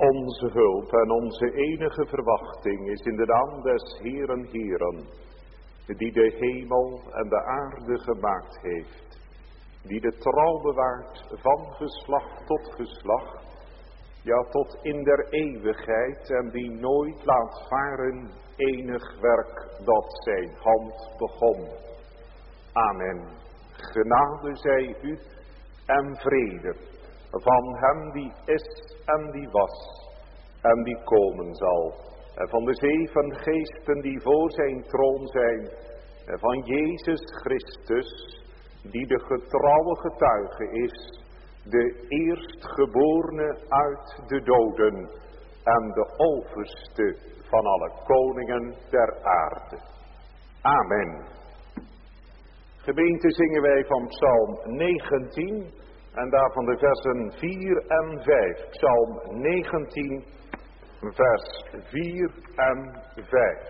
Onze hulp en onze enige verwachting is in de naam des Heeren Heeren, die de hemel en de aarde gemaakt heeft, die de trouw bewaart van geslacht tot geslacht, ja tot in der eeuwigheid, en die nooit laat varen enig werk dat zijn hand begon. Amen. Genade zij u en vrede van hem die is en die was en die komen zal, en van de 7 geesten die voor zijn troon zijn, en van Jezus Christus, die de getrouwe getuige is, de eerstgeborene uit de doden en de overste van alle koningen der aarde. Amen. Gemeente, zingen wij van Psalm 19 en daarvan de versen 4 en 5. Psalm 19, vers 4 en 5.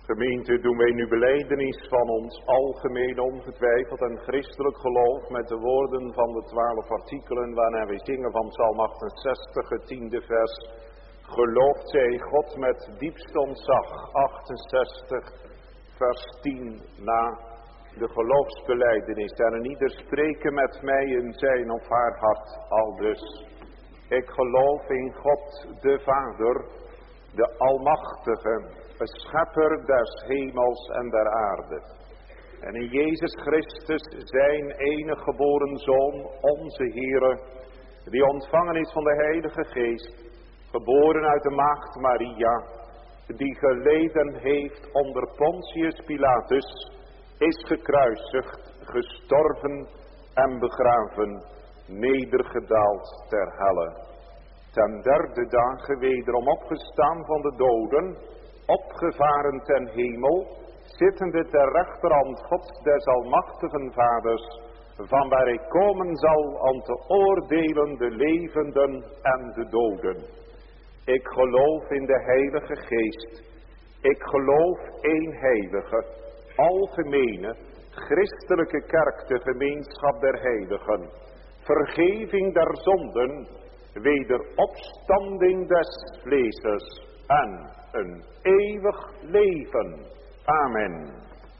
Gemeente, doen wij nu belijdenis van ons algemeen ongetwijfeld en christelijk geloof met de woorden van de 12 artikelen waarna wij zingen van Psalm 68, het 10e vers. Gelooft zij God met diepst ontzag, 68 vers 10 na de geloofsbelijdenis. En een ieder spreken met mij in zijn of haar hart aldus. Ik geloof in God de Vader, de Almachtige, schepper des hemels en der aarde. En in Jezus Christus, zijn enige geboren Zoon, onze Heere, die ontvangen is van de Heilige Geest, geboren uit de maagd Maria, die geleden heeft onder Pontius Pilatus, is gekruisigd, gestorven en begraven, nedergedaald ter helle. Ten derde dagen wederom opgestaan van de doden, opgevaren ten hemel, zittende ter rechterhand Gods des almachtigen Vaders, van waar hij komen zal om te oordelen de levenden en de doden. Ik geloof in de Heilige Geest. Ik geloof één heilige, algemene, christelijke kerk, de gemeenschap der heiligen, vergeving der zonden, wederopstanding des vleeses en een eeuwig leven. Amen.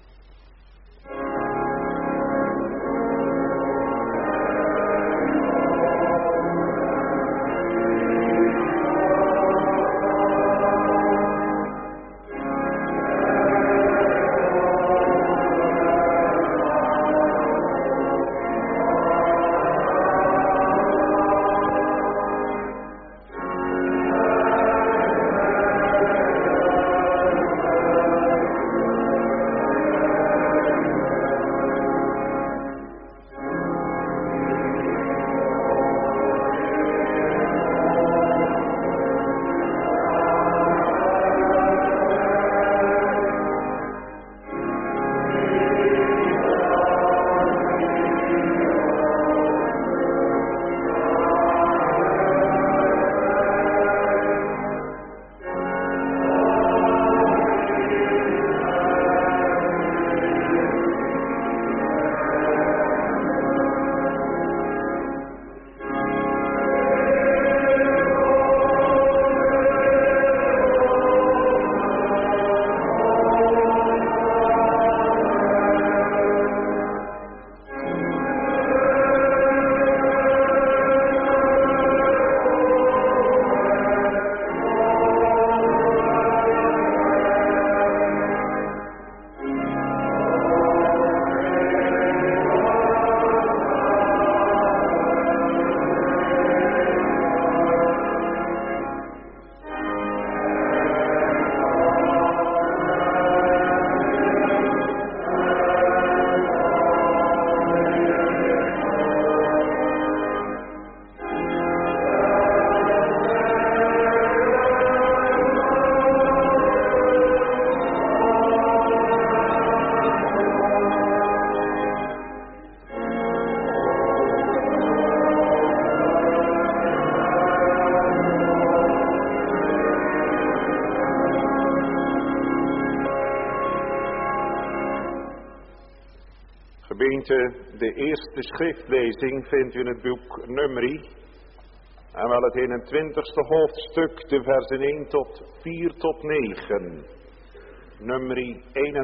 De eerste schriftlezing vindt u in het boek Numeri, en wel het 21ste hoofdstuk, de versen 1 tot 4 tot 9. Numeri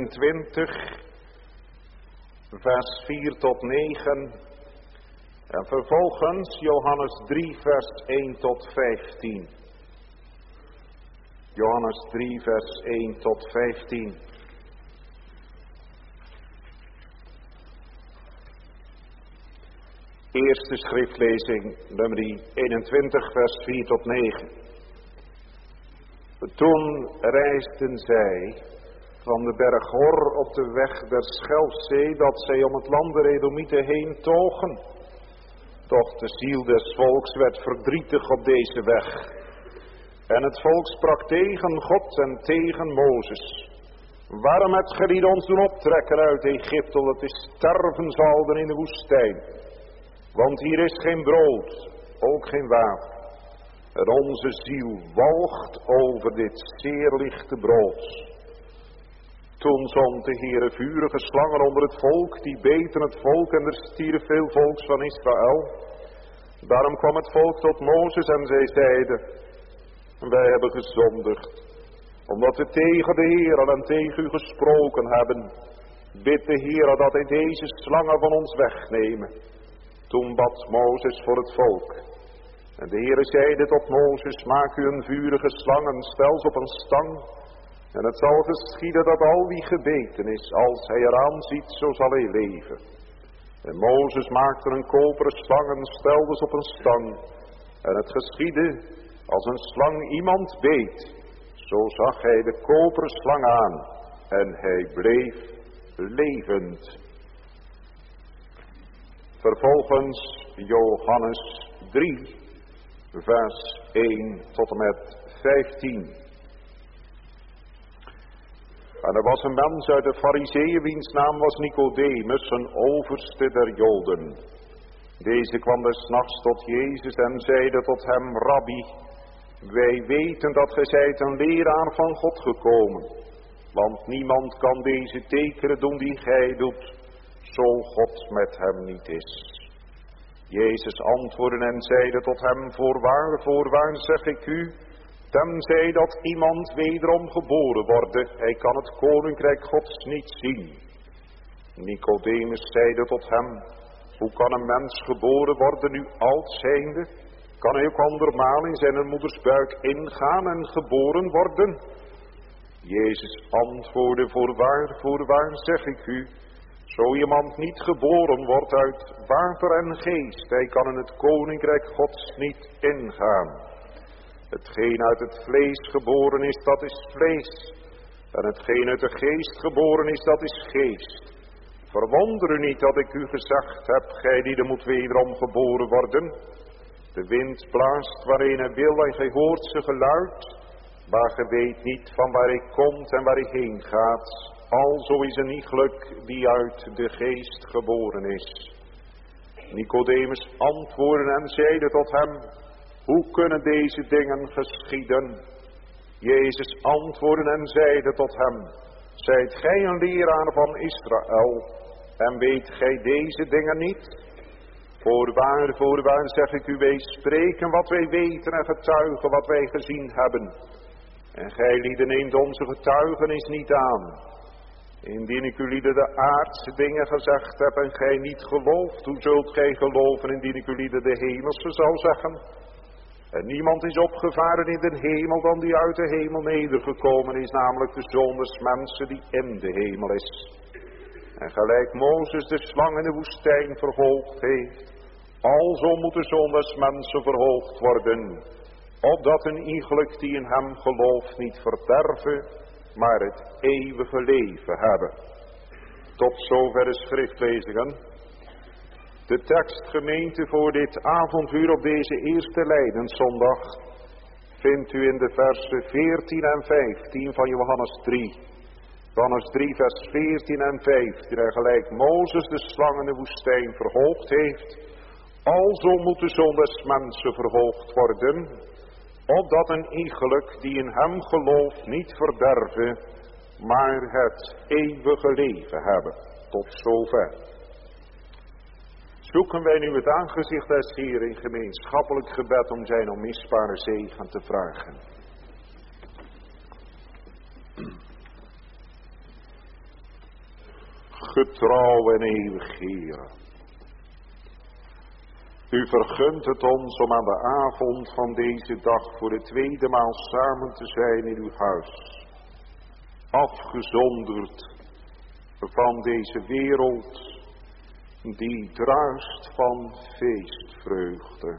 21, vers 4 tot 9. En vervolgens Johannes 3, vers 1 tot 15. Johannes 3, vers 1 tot 15. Eerste schriftlezing, Numeri 21, vers 4 tot 9. Toen reisden zij van de berg Hor op de weg der Schelfzee, dat zij om het land der Edomieten heen togen. Doch de ziel des volks werd verdrietig op deze weg. En het volk sprak tegen God en tegen Mozes. Waarom hebt gij niet ons doen optrekken uit Egypte, dat we sterven zouden in de woestijn? Want hier is geen brood, ook geen water. En onze ziel walgt over dit zeer lichte brood. Toen zond de Heere vurige slangen onder het volk, die beten het volk en er stierf veel volks van Israël. Daarom kwam het volk tot Mozes en zij zeiden: wij hebben gezondigd, omdat we tegen de Heere en tegen u gesproken hebben. Bid de Heere dat hij deze slangen van ons wegnemen. Toen bad Mozes voor het volk. En de Heere zeide tot Mozes: maak u een vurige slang en stel ze op een stang. En het zal geschieden dat al wie gebeten is, als hij eraan ziet, zo zal hij leven. En Mozes maakte een koperen slang en stelde ze op een stang. En het geschiedde, als een slang iemand beet, zo zag hij de koperen slang aan en hij bleef levend. Vervolgens Johannes 3, vers 1 tot en met 15. En er was een mens uit de Farizeeën, wiens naam was Nicodemus, een overste der Joden. Deze kwam des nachts tot Jezus en zeide tot hem: Rabbi, wij weten dat gij zijt een leraar van God gekomen. Want niemand kan deze tekenen doen die gij doet, zo God met hem niet is. Jezus antwoordde en zeide tot hem: voorwaar, voorwaar zeg ik u, tenzij dat iemand wederom geboren worden, hij kan het koninkrijk Gods niet zien. Nicodemus zeide tot hem: hoe kan een mens geboren worden nu oud zijnde? Kan hij ook andermaal in zijn moeders buik ingaan en geboren worden? Jezus antwoordde: voorwaar, voorwaar zeg ik u, zo iemand niet geboren wordt uit water en geest, hij kan in het koninkrijk Gods niet ingaan. Hetgeen uit het vlees geboren is, dat is vlees. En hetgeen uit de geest geboren is, dat is geest. Verwonder u niet dat ik u gezegd heb, gij die moet wederom geboren worden. De wind blaast waarheen hij wil en gij hoort zijn geluid, maar gij weet niet van waar hij komt en waar hij heen gaat. Alzo is een iegelijk die uit de geest geboren is. Nicodemus antwoordde en zeide tot hem: hoe kunnen deze dingen geschieden? Jezus antwoordde en zeide tot hem: zijt gij een leraar van Israël en weet gij deze dingen niet? Voorwaar, voorwaar zeg ik u, wij spreken wat wij weten en getuigen wat wij gezien hebben. En gij lieden neemt onze getuigenis niet aan. Indien ik u lieden de aardse dingen gezegd heb en gij niet gelooft, hoe zult gij geloven indien ik u lieden de hemelse zou zeggen? En niemand is opgevaren in de hemel dan die uit de hemel nedergekomen is, namelijk de Zoon des mensen die in de hemel is. En gelijk Mozes de slang in de woestijn verhoogd heeft, alzo moet de Zoon des mensen verhoogd worden, opdat een iegelijk die in hem gelooft niet verderven, maar het eeuwige leven hebben. Tot zover de schriftlezingen. De tekst, gemeente, voor dit avonduur op deze eerste Lijdenszondag vindt u in de versen 14 en 15 van Johannes 3. Johannes 3 vers 14 en 15. En gelijk Mozes de slang in de woestijn verhoogd heeft, alzo moet de Zoon des mensen verhoogd worden, opdat een iegelijk die in hem gelooft niet verderven, maar het eeuwige leven hebben. Tot zover. Zoeken wij nu het aangezicht des Heeren in gemeenschappelijk gebed om zijn onmisbare zegen te vragen. Getrouw en eeuwig Heere, u vergunt het ons om aan de avond van deze dag voor de tweede maal samen te zijn in uw huis, afgezonderd van deze wereld die druist van feestvreugde.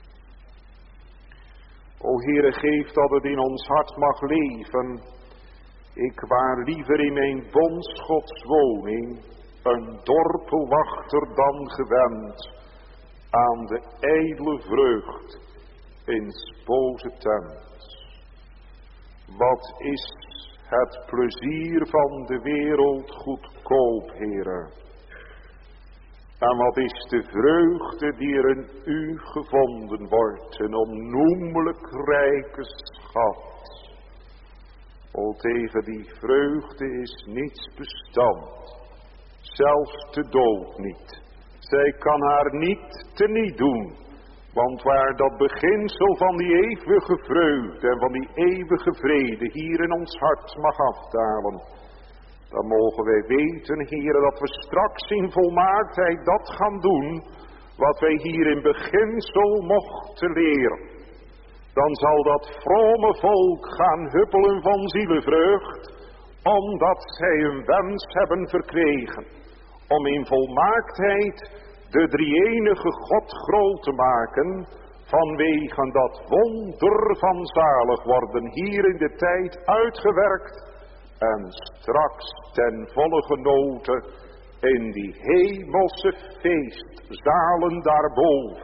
O Heere, geef dat het in ons hart mag leven. Ik waar liever in mijn bondsgods woning een dorpelwachter dan gewend aan de ijdele vreugd in 's boze tent. Wat is het plezier van de wereld goedkoop, Heere? En wat is de vreugde die er in u gevonden wordt, een onnoemelijk rijke schat. O O, tegen die vreugde is niets bestand, zelfs de dood niet. Zij kan haar niet teniet doen, want waar dat beginsel van die eeuwige vreugde en van die eeuwige vrede hier in ons hart mag afdalen, dan mogen wij weten, Heere, dat we straks in volmaaktheid dat gaan doen, wat wij hier in beginsel mochten leren. Dan zal dat vrome volk gaan huppelen van zielenvreugd, omdat zij hun wens hebben verkregen, om in volmaaktheid de drie-enige God groot te maken, vanwege dat wonder van zalig worden hier in de tijd uitgewerkt, en straks ten volle genoten in die hemelse feestzalen daarboven.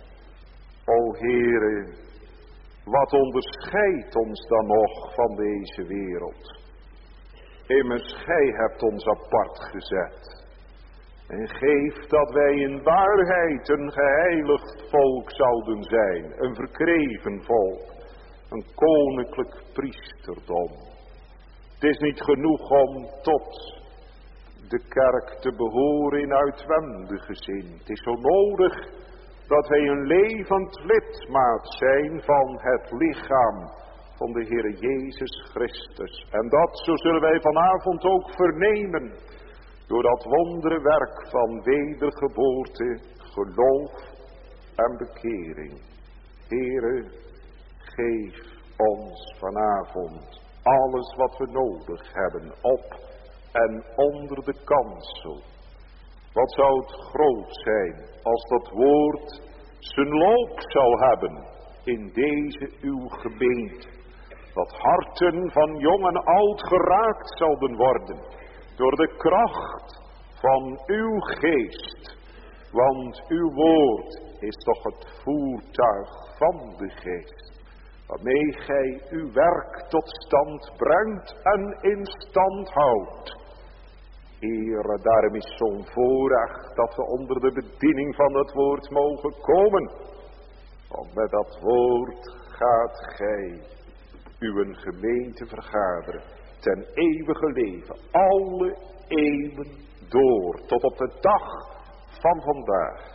O Heere, wat onderscheidt ons dan nog van deze wereld? Immers, gij hebt ons apart gezet. En geeft dat wij in waarheid een geheiligd volk zouden zijn. Een verkreven volk. Een koninklijk priesterdom. Het is niet genoeg om tot de kerk te behoren in uitwendige zin. Het is zo nodig dat wij een levend lidmaat zijn van het lichaam van de Heere Jezus Christus. En dat, zo zullen wij vanavond ook vernemen, door dat wonderwerk van wedergeboorte, geloof en bekering. Heere, geef ons vanavond alles wat we nodig hebben op en onder de kansel. Wat zou het groot zijn als dat woord zijn loop zou hebben in deze uw gemeente. Dat harten van jong en oud geraakt zouden worden door de kracht van uw geest. Want uw woord is toch het voertuig van de geest, waarmee gij uw werk tot stand brengt en in stand houdt. Heere, daarom is zo'n voorrecht dat we onder de bediening van het woord mogen komen. Want met dat woord gaat gij uw gemeente vergaderen ten eeuwige leven, alle eeuwen door, tot op de dag van vandaag.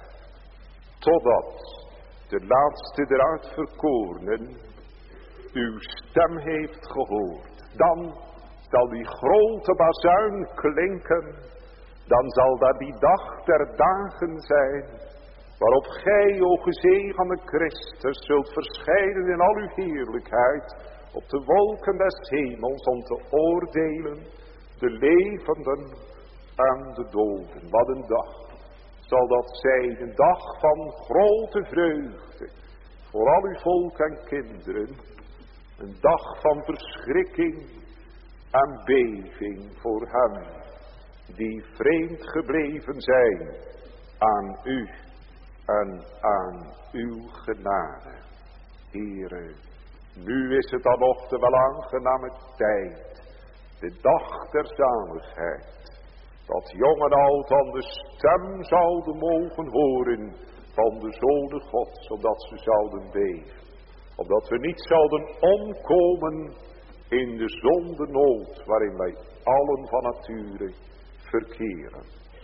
Totdat de laatste der uitverkorenen uw stem heeft gehoord. Dan zal die grote bazuin klinken, dan zal dat die dag der dagen zijn, waarop gij, o gezegende Christus, zult verschijnen in al uw heerlijkheid, op de wolken des hemels, om te oordelen de levenden en de doden. Wat een dag zal dat zijn, een dag van grote vreugde, voor al uw volk en kinderen, een dag van verschrikking en beving voor hen die vreemd gebleven zijn aan u en aan uw genade. Heere, nu is het dan nog de wel aangename tijd, de dag der zaligheid, dat jong en oud aan de stem zouden mogen horen van de Zoon Gods, opdat ze zouden beven, opdat we niet zouden omkomen in de zondenood waarin wij allen van nature verkeren.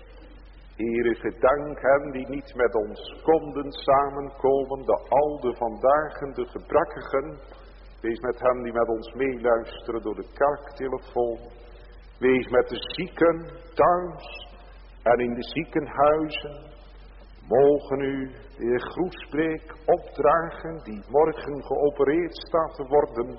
Heere, gedank hen die niet met ons konden samenkomen, de oude vandaag en de gebrekkigen. Wees met hen die met ons meeluisteren door de kerktelefoon. Wees met de zieken thuis en in de ziekenhuizen. Mogen u de Heer Groesbeek opdragen, die morgen geopereerd staat te worden.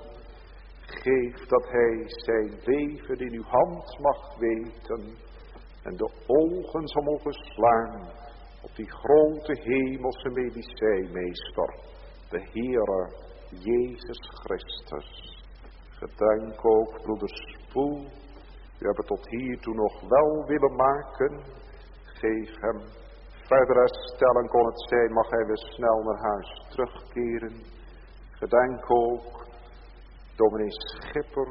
Geef dat hij zijn leven in uw hand mag weten en de ogen zal mogen slaan op die grote hemelse medicijnmeester, de Heere Jezus Christus. Gedenk ook broeder Spoel, u hebt het tot hiertoe nog wel willen maken. Geef hem verder herstellen kon het zijn, mag hij weer snel naar huis terugkeren. Gedenk ook dominee Schipper,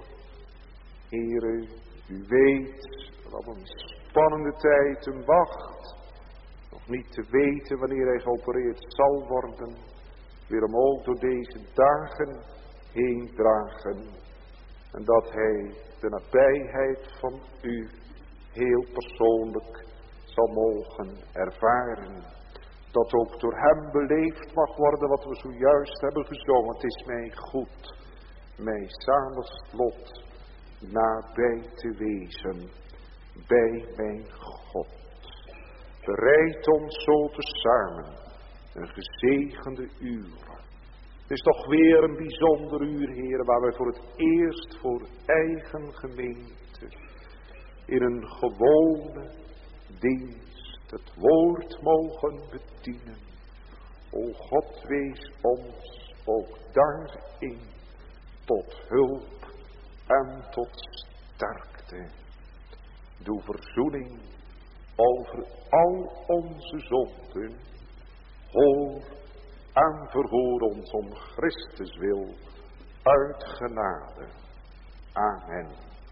Heere, u weet wat een spannende tijd hem wacht. Nog niet te weten wanneer hij geopereerd zal worden. Wil hem ook door deze dagen heen dragen. En dat hij de nabijheid van u heel persoonlijk zal mogen ervaren. Dat ook door hem beleefd mag worden wat we zojuist hebben gezongen. Het is mij goed, mij zalig lot nabij te wezen bij mijn God. Bereid ons zo tezamen een gezegende uur. Het is toch weer een bijzonder uur, Heer, waar wij voor het eerst voor eigen gemeente in een gewone dienst het woord mogen bedienen. O God, wees ons ook daarin tot hulp en tot sterkte. Doe verzoening over al onze zonden. Hoor en verhoor ons om Christus wil uit genade. Amen.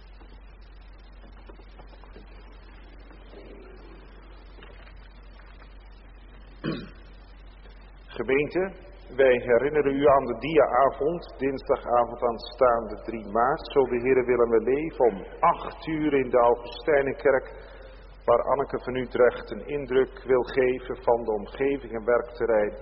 Gemeente, wij herinneren u aan de diaavond, dinsdagavond aanstaande 3 maart. Zo de Heere willen we leven om 8 uur in de Augustijnenkerk, waar Anneke van Utrecht een indruk wil geven van de omgeving en werkterrein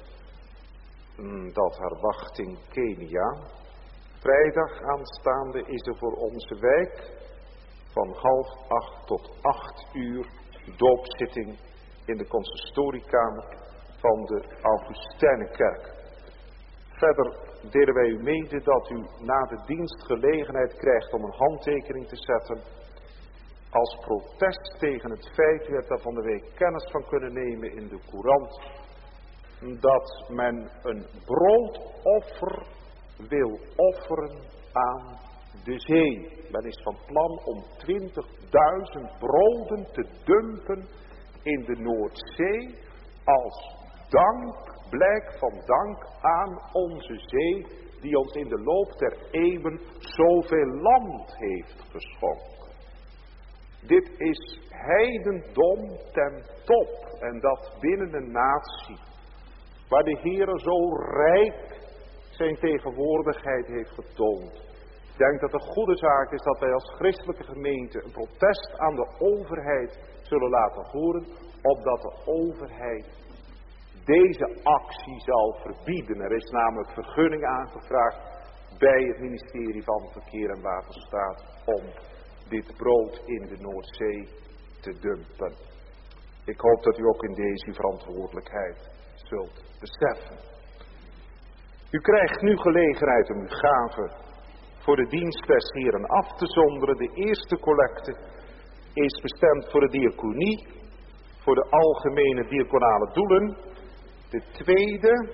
dat haar wacht in Kenia. Vrijdag aanstaande is er voor onze wijk van 7:30 tot 8 uur doopzitting in de consistoriekamer van de Augustijnenkerk. Verder delen wij u mede dat u na de dienst gelegenheid krijgt om een handtekening te zetten als protest tegen het feit, u hebt daar van de week kennis van kunnen nemen in de courant, dat men een broodoffer wil offeren aan de zee. Men is van plan om 20.000 broden te dumpen in de Noordzee als blijk van dank aan onze zee, die ons in de loop der eeuwen zoveel land heeft geschonken. Dit is heidendom ten top, en dat binnen een natie waar de Heere zo rijk zijn tegenwoordigheid heeft getoond. Ik denk dat het een goede zaak is dat wij als christelijke gemeente een protest aan de overheid zullen laten horen, opdat de overheid deze actie zal verbieden. Er is namelijk vergunning aangevraagd bij het ministerie van Verkeer en Waterstaat om dit brood in de Noordzee te dumpen. Ik hoop dat u ook in deze verantwoordelijkheid zult beseffen. U krijgt nu gelegenheid om uw gave voor de dienst des Heren af te zonderen. De eerste collecte is bestemd voor de diaconie, voor de algemene diaconale doelen. De tweede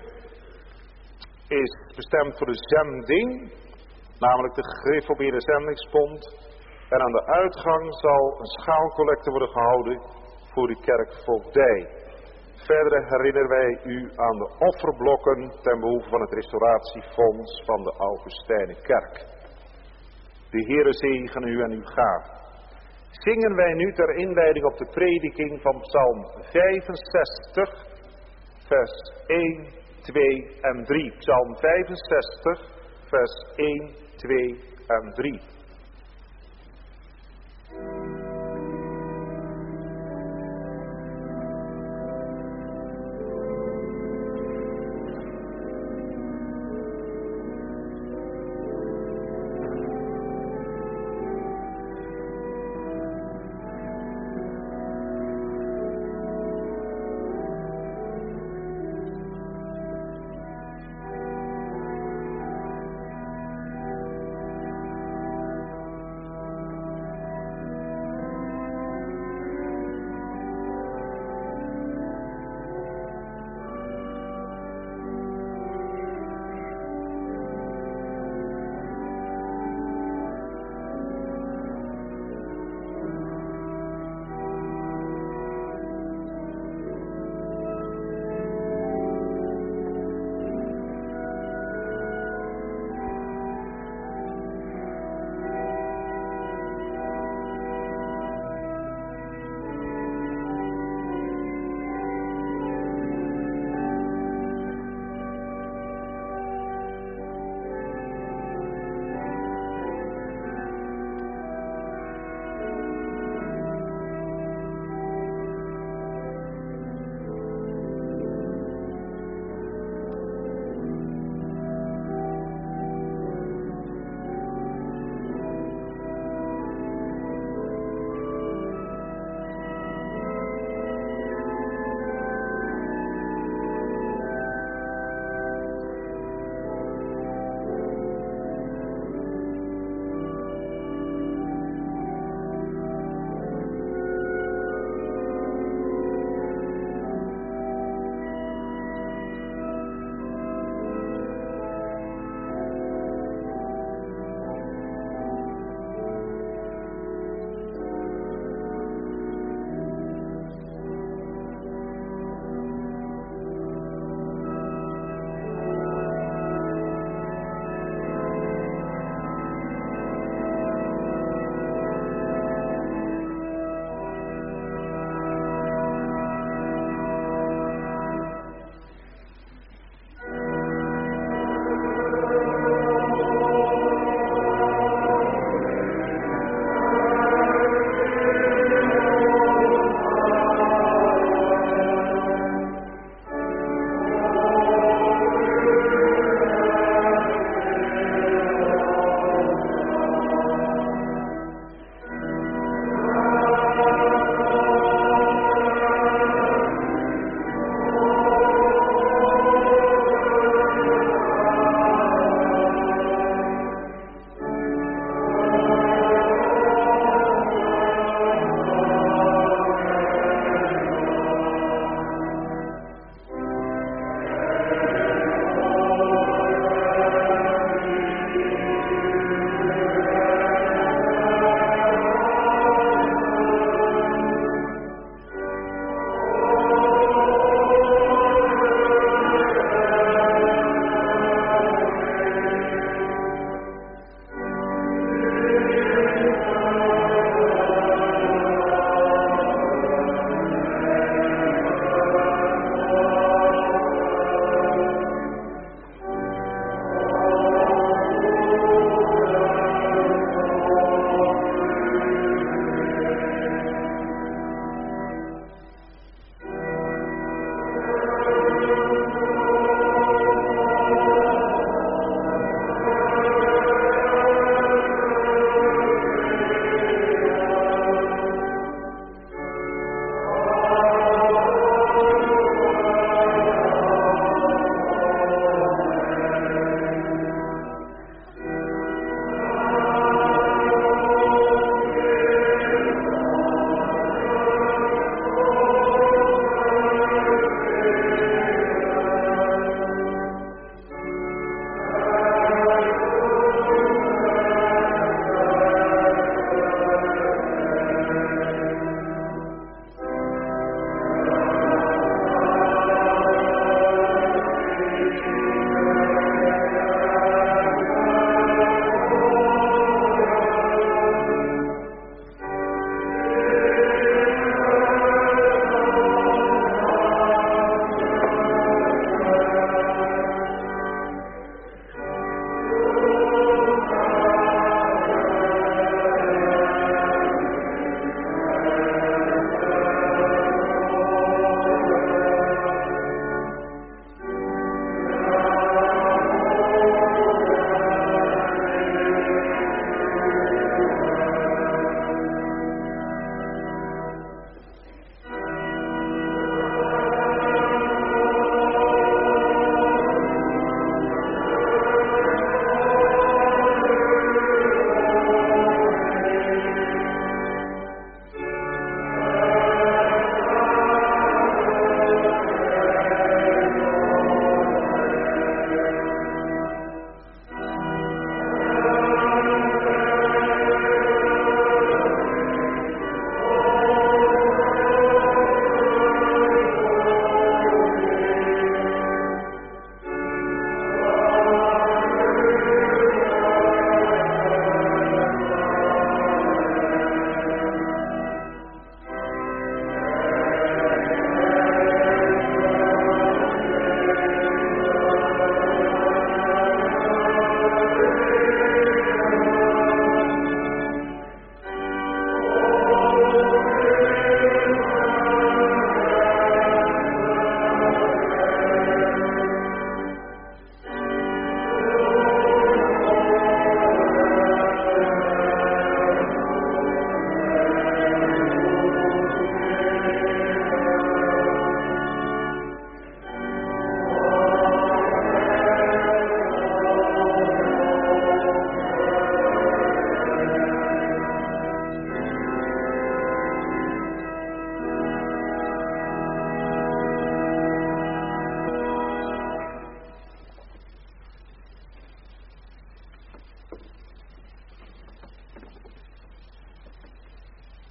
is bestemd voor de zending, namelijk de gereformeerde zendingsbond. En aan de uitgang zal een schaalcollecte worden gehouden voor de kerkvoogdij. Verder herinneren wij u aan de offerblokken ten behoeve van het restauratiefonds van de Augustijnenkerk. De Heere zegene u en uw gave. Zingen wij nu ter inleiding op de prediking van Psalm 65, vers 1, 2 en 3. Psalm 65, vers 1, 2 en 3.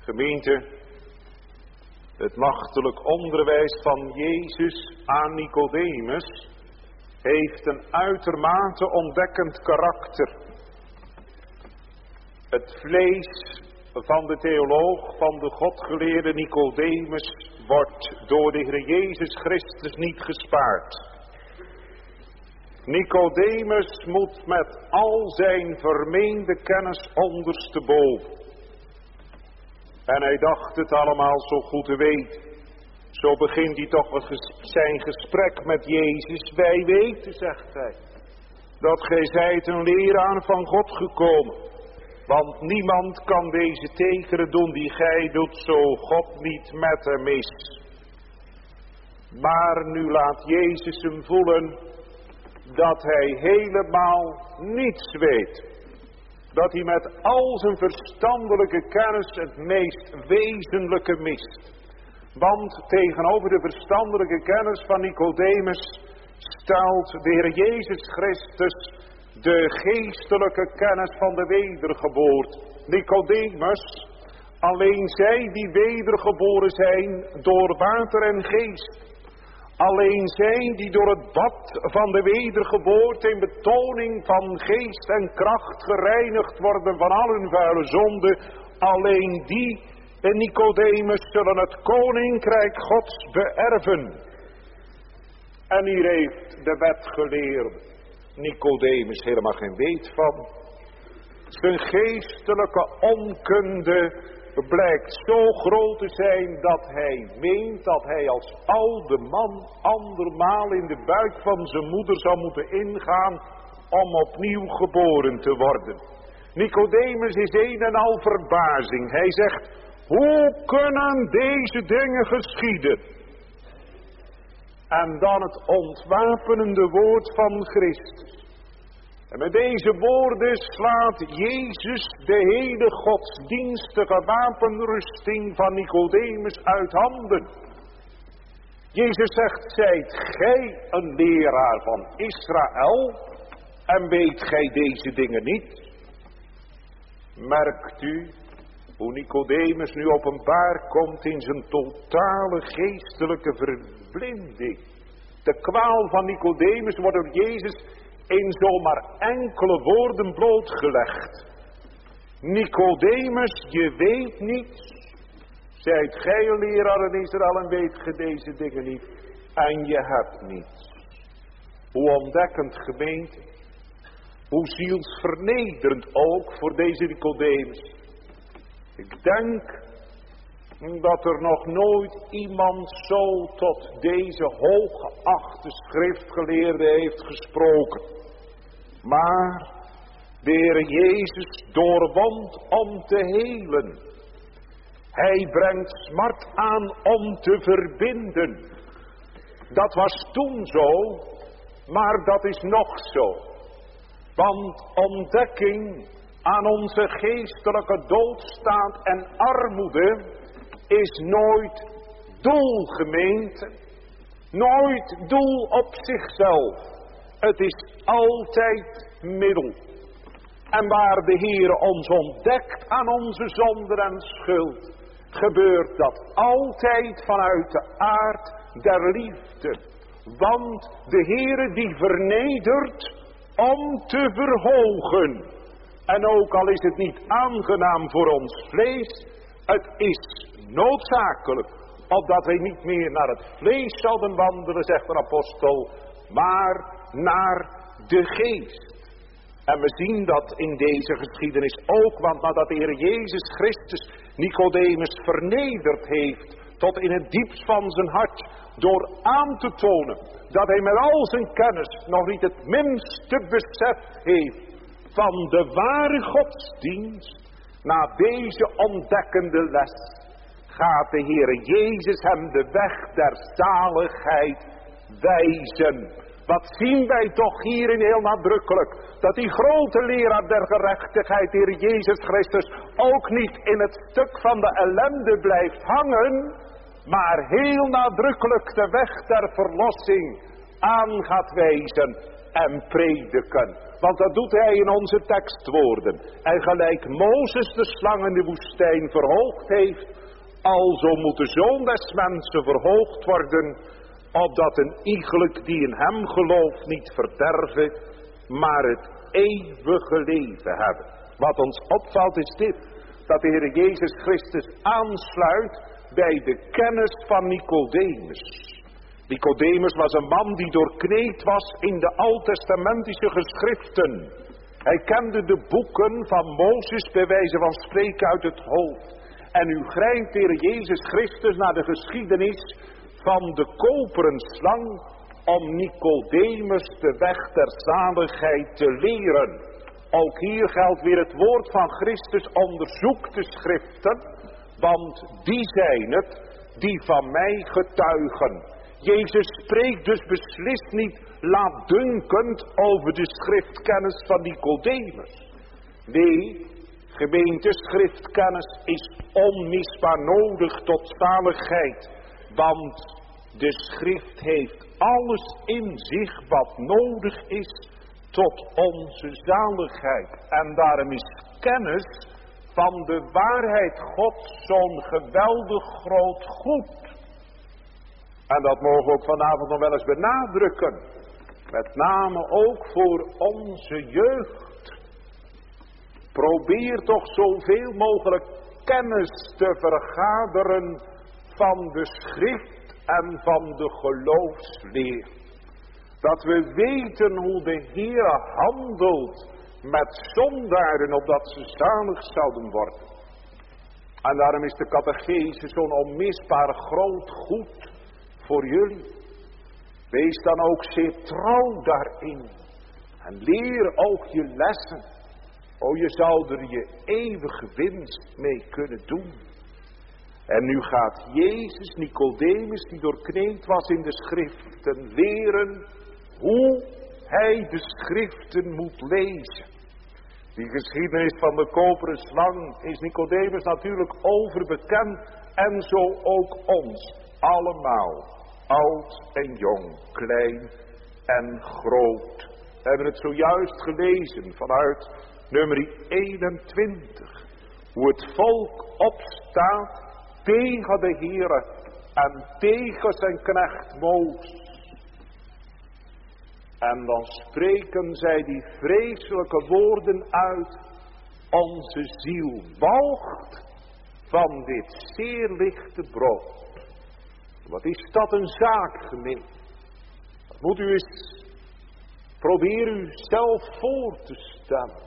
Gemeente, het nachtelijk onderwijs van Jezus aan Nicodemus heeft een uitermate ontdekkend karakter. Het vlees van de theoloog, van de godgeleerde Nicodemus, wordt door de Heer Jezus Christus niet gespaard. Nicodemus moet met al zijn vermeende kennis ondersteboven. En hij dacht het allemaal zo goed te weten. Zo begint hij toch zijn gesprek met Jezus. Wij weten, zegt hij, dat gij zijt een leraar van God gekomen. Want niemand kan deze tekenen doen die gij doet, zo God niet met hem is. Maar nu laat Jezus hem voelen dat hij helemaal niets weet. Dat hij met al zijn verstandelijke kennis het meest wezenlijke mist. Want tegenover de verstandelijke kennis van Nicodemus stelt de Heer Jezus Christus de geestelijke kennis van de wedergeboorte. Nicodemus, alleen zij die wedergeboren zijn door water en geest. Alleen zij die door het bad van de wedergeboorte in betoning van geest en kracht gereinigd worden van al hun vuile zonde. Alleen die, en Nicodemus, zullen het koninkrijk Gods beërven. En hier heeft de wetgeleerde Nicodemus helemaal geen weet van. Zijn geestelijke onkunde blijkt zo groot te zijn dat hij meent dat hij als oude man andermaal in de buik van zijn moeder zou moeten ingaan om opnieuw geboren te worden. Nicodemus is een en al verbazing. Hij zegt, hoe kunnen deze dingen geschieden? En dan het ontwapenende woord van Christus. En met deze woorden slaat Jezus de hele godsdienstige wapenrusting van Nicodemus uit handen. Jezus zegt, zijt gij een leraar van Israël en weet gij deze dingen niet? Merkt u hoe Nicodemus nu openbaar komt in zijn totale geestelijke verblinding. De kwaal van Nicodemus wordt door Jezus in zomaar enkele woorden blootgelegd. Nicodemus, je weet niets. Zijt gij een leraar in Israël en weet ge deze dingen niet. En je hebt niets. Hoe ontdekkend, gemeente. Hoe zielsvernederend ook voor deze Nicodemus. Ik denk dat er nog nooit iemand zo tot deze hooggeachte schriftgeleerde heeft gesproken. Maar de Heer Jezus doorwond om te helen. Hij brengt smart aan om te verbinden. Dat was toen zo, maar dat is nog zo. Want ontdekking aan onze geestelijke doodstaat en armoede is nooit doel, gemeente. Nooit doel op zichzelf. Het is altijd middel. En waar de Heer ons ontdekt aan onze zonden en schuld, gebeurt dat altijd vanuit de aard der liefde. Want de Heer die vernedert om te verhogen. En ook al is het niet aangenaam voor ons vlees, het is noodzakelijk, opdat wij niet meer naar het vlees zouden wandelen, zegt de apostel, maar naar de geest. En we zien dat in deze geschiedenis ook, want nadat de Heer Jezus Christus Nicodemus vernederd heeft tot in het diepst van zijn hart, door aan te tonen dat hij met al zijn kennis nog niet het minste besef heeft van de ware godsdienst. Na deze ontdekkende les gaat de Heer Jezus hem de weg der zaligheid wijzen. Wat zien wij toch hierin heel nadrukkelijk? Dat die grote leraar der gerechtigheid, de Heer Jezus Christus, ook niet in het stuk van de ellende blijft hangen, maar heel nadrukkelijk de weg der verlossing aan gaat wijzen en prediken. Want dat doet hij in onze tekstwoorden. En gelijk Mozes de slang in de woestijn verhoogd heeft, alzo moet de Zoon des Mensen verhoogd worden, opdat een iegelijk die in hem gelooft niet verderven, maar het eeuwige leven hebben. Wat ons opvalt is dit, dat de Heer Jezus Christus aansluit bij de kennis van Nicodemus. Nicodemus was een man die doorkneed was in de Oud-testamentische geschriften. Hij kende de boeken van Mozes bij wijze van spreken uit het hoofd. En nu grijpt de Heer Jezus Christus naar de geschiedenis van de koperen slang om Nicodemus de weg der zaligheid te leren. Ook hier geldt weer het woord van Christus: onderzoek de schriften, want die zijn het die van mij getuigen. Jezus spreekt dus beslist niet laatdunkend over de schriftkennis van Nicodemus. Nee, gemeente, schriftkennis is onmisbaar nodig tot zaligheid. Want de schrift heeft alles in zich wat nodig is tot onze zaligheid. En daarom is kennis van de waarheid Gods zo'n geweldig groot goed. En dat mogen we ook vanavond nog wel eens benadrukken. Met name ook voor onze jeugd. Probeer toch zoveel mogelijk kennis te vergaderen van de schrift en van de geloofsleer. Dat we weten hoe de Heer handelt met zondaren, opdat ze zalig zouden worden. En daarom is de catechese zo'n onmisbaar groot goed voor jullie. Wees dan ook zeer trouw daarin. En leer ook je lessen. O, je zou er je eeuwige winst mee kunnen doen. En nu gaat Jezus Nicodemus, die doorkneed was in de schriften, leren hoe hij de schriften moet lezen. Die geschiedenis van de koperen slang is Nicodemus natuurlijk overbekend. En zo ook ons allemaal. Oud en jong, klein en groot. We hebben het zojuist gelezen vanuit nummer 21. Hoe het volk opstaat tegen de Heere en tegen zijn knecht Mozes. En dan spreken zij die vreselijke woorden uit. Onze ziel walgt van dit zeer lichte brood. Wat is dat een zaak, gemeente? Dat moet u eens proberen u zelf voor te stellen.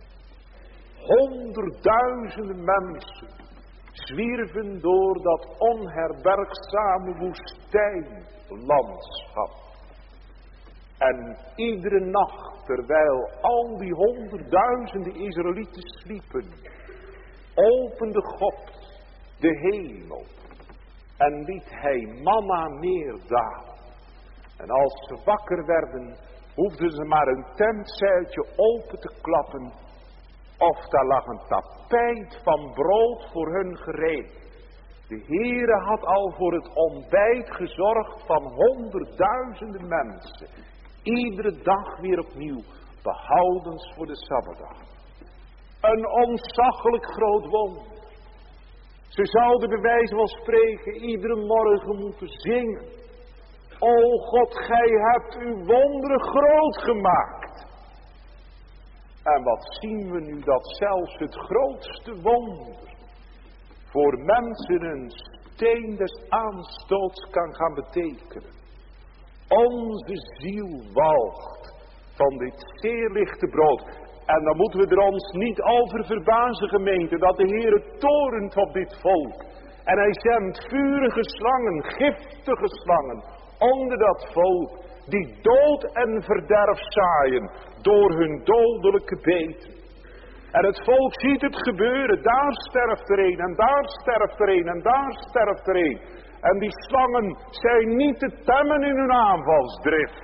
Honderdduizenden mensen zwierven door dat onherbergzame woestijnlandschap. En iedere nacht, terwijl al die honderdduizenden Israëlieten sliepen, opende God de hemel en liet hij manna neerdalen. En als ze wakker werden, hoefden ze maar een tentzeiltje open te klappen, of daar lag een tapijt van brood voor hun gereed. De Heere had al voor het ontbijt gezorgd van honderdduizenden mensen. Iedere dag weer opnieuw, behoudens voor de Sabbatdag. Een ontzaglijk groot wonder. Ze zouden bij wijze van spreken iedere morgen moeten zingen. O God, gij hebt uw wonderen groot gemaakt. En wat zien we nu, dat zelfs het grootste wonder voor mensen een steen des aanstoots kan gaan betekenen. Onze ziel walgt van dit zeer lichte brood. En dan moeten we er ons niet over verbazen, gemeente, dat de Heere torent op dit volk. En hij zendt vurige slangen, giftige slangen, onder dat volk, die dood en verderf zaaien door hun dodelijke beten. En het volk ziet het gebeuren, daar sterft er een, en daar sterft er een, en daar sterft er een. En die slangen zijn niet te temmen in hun aanvalsdrift.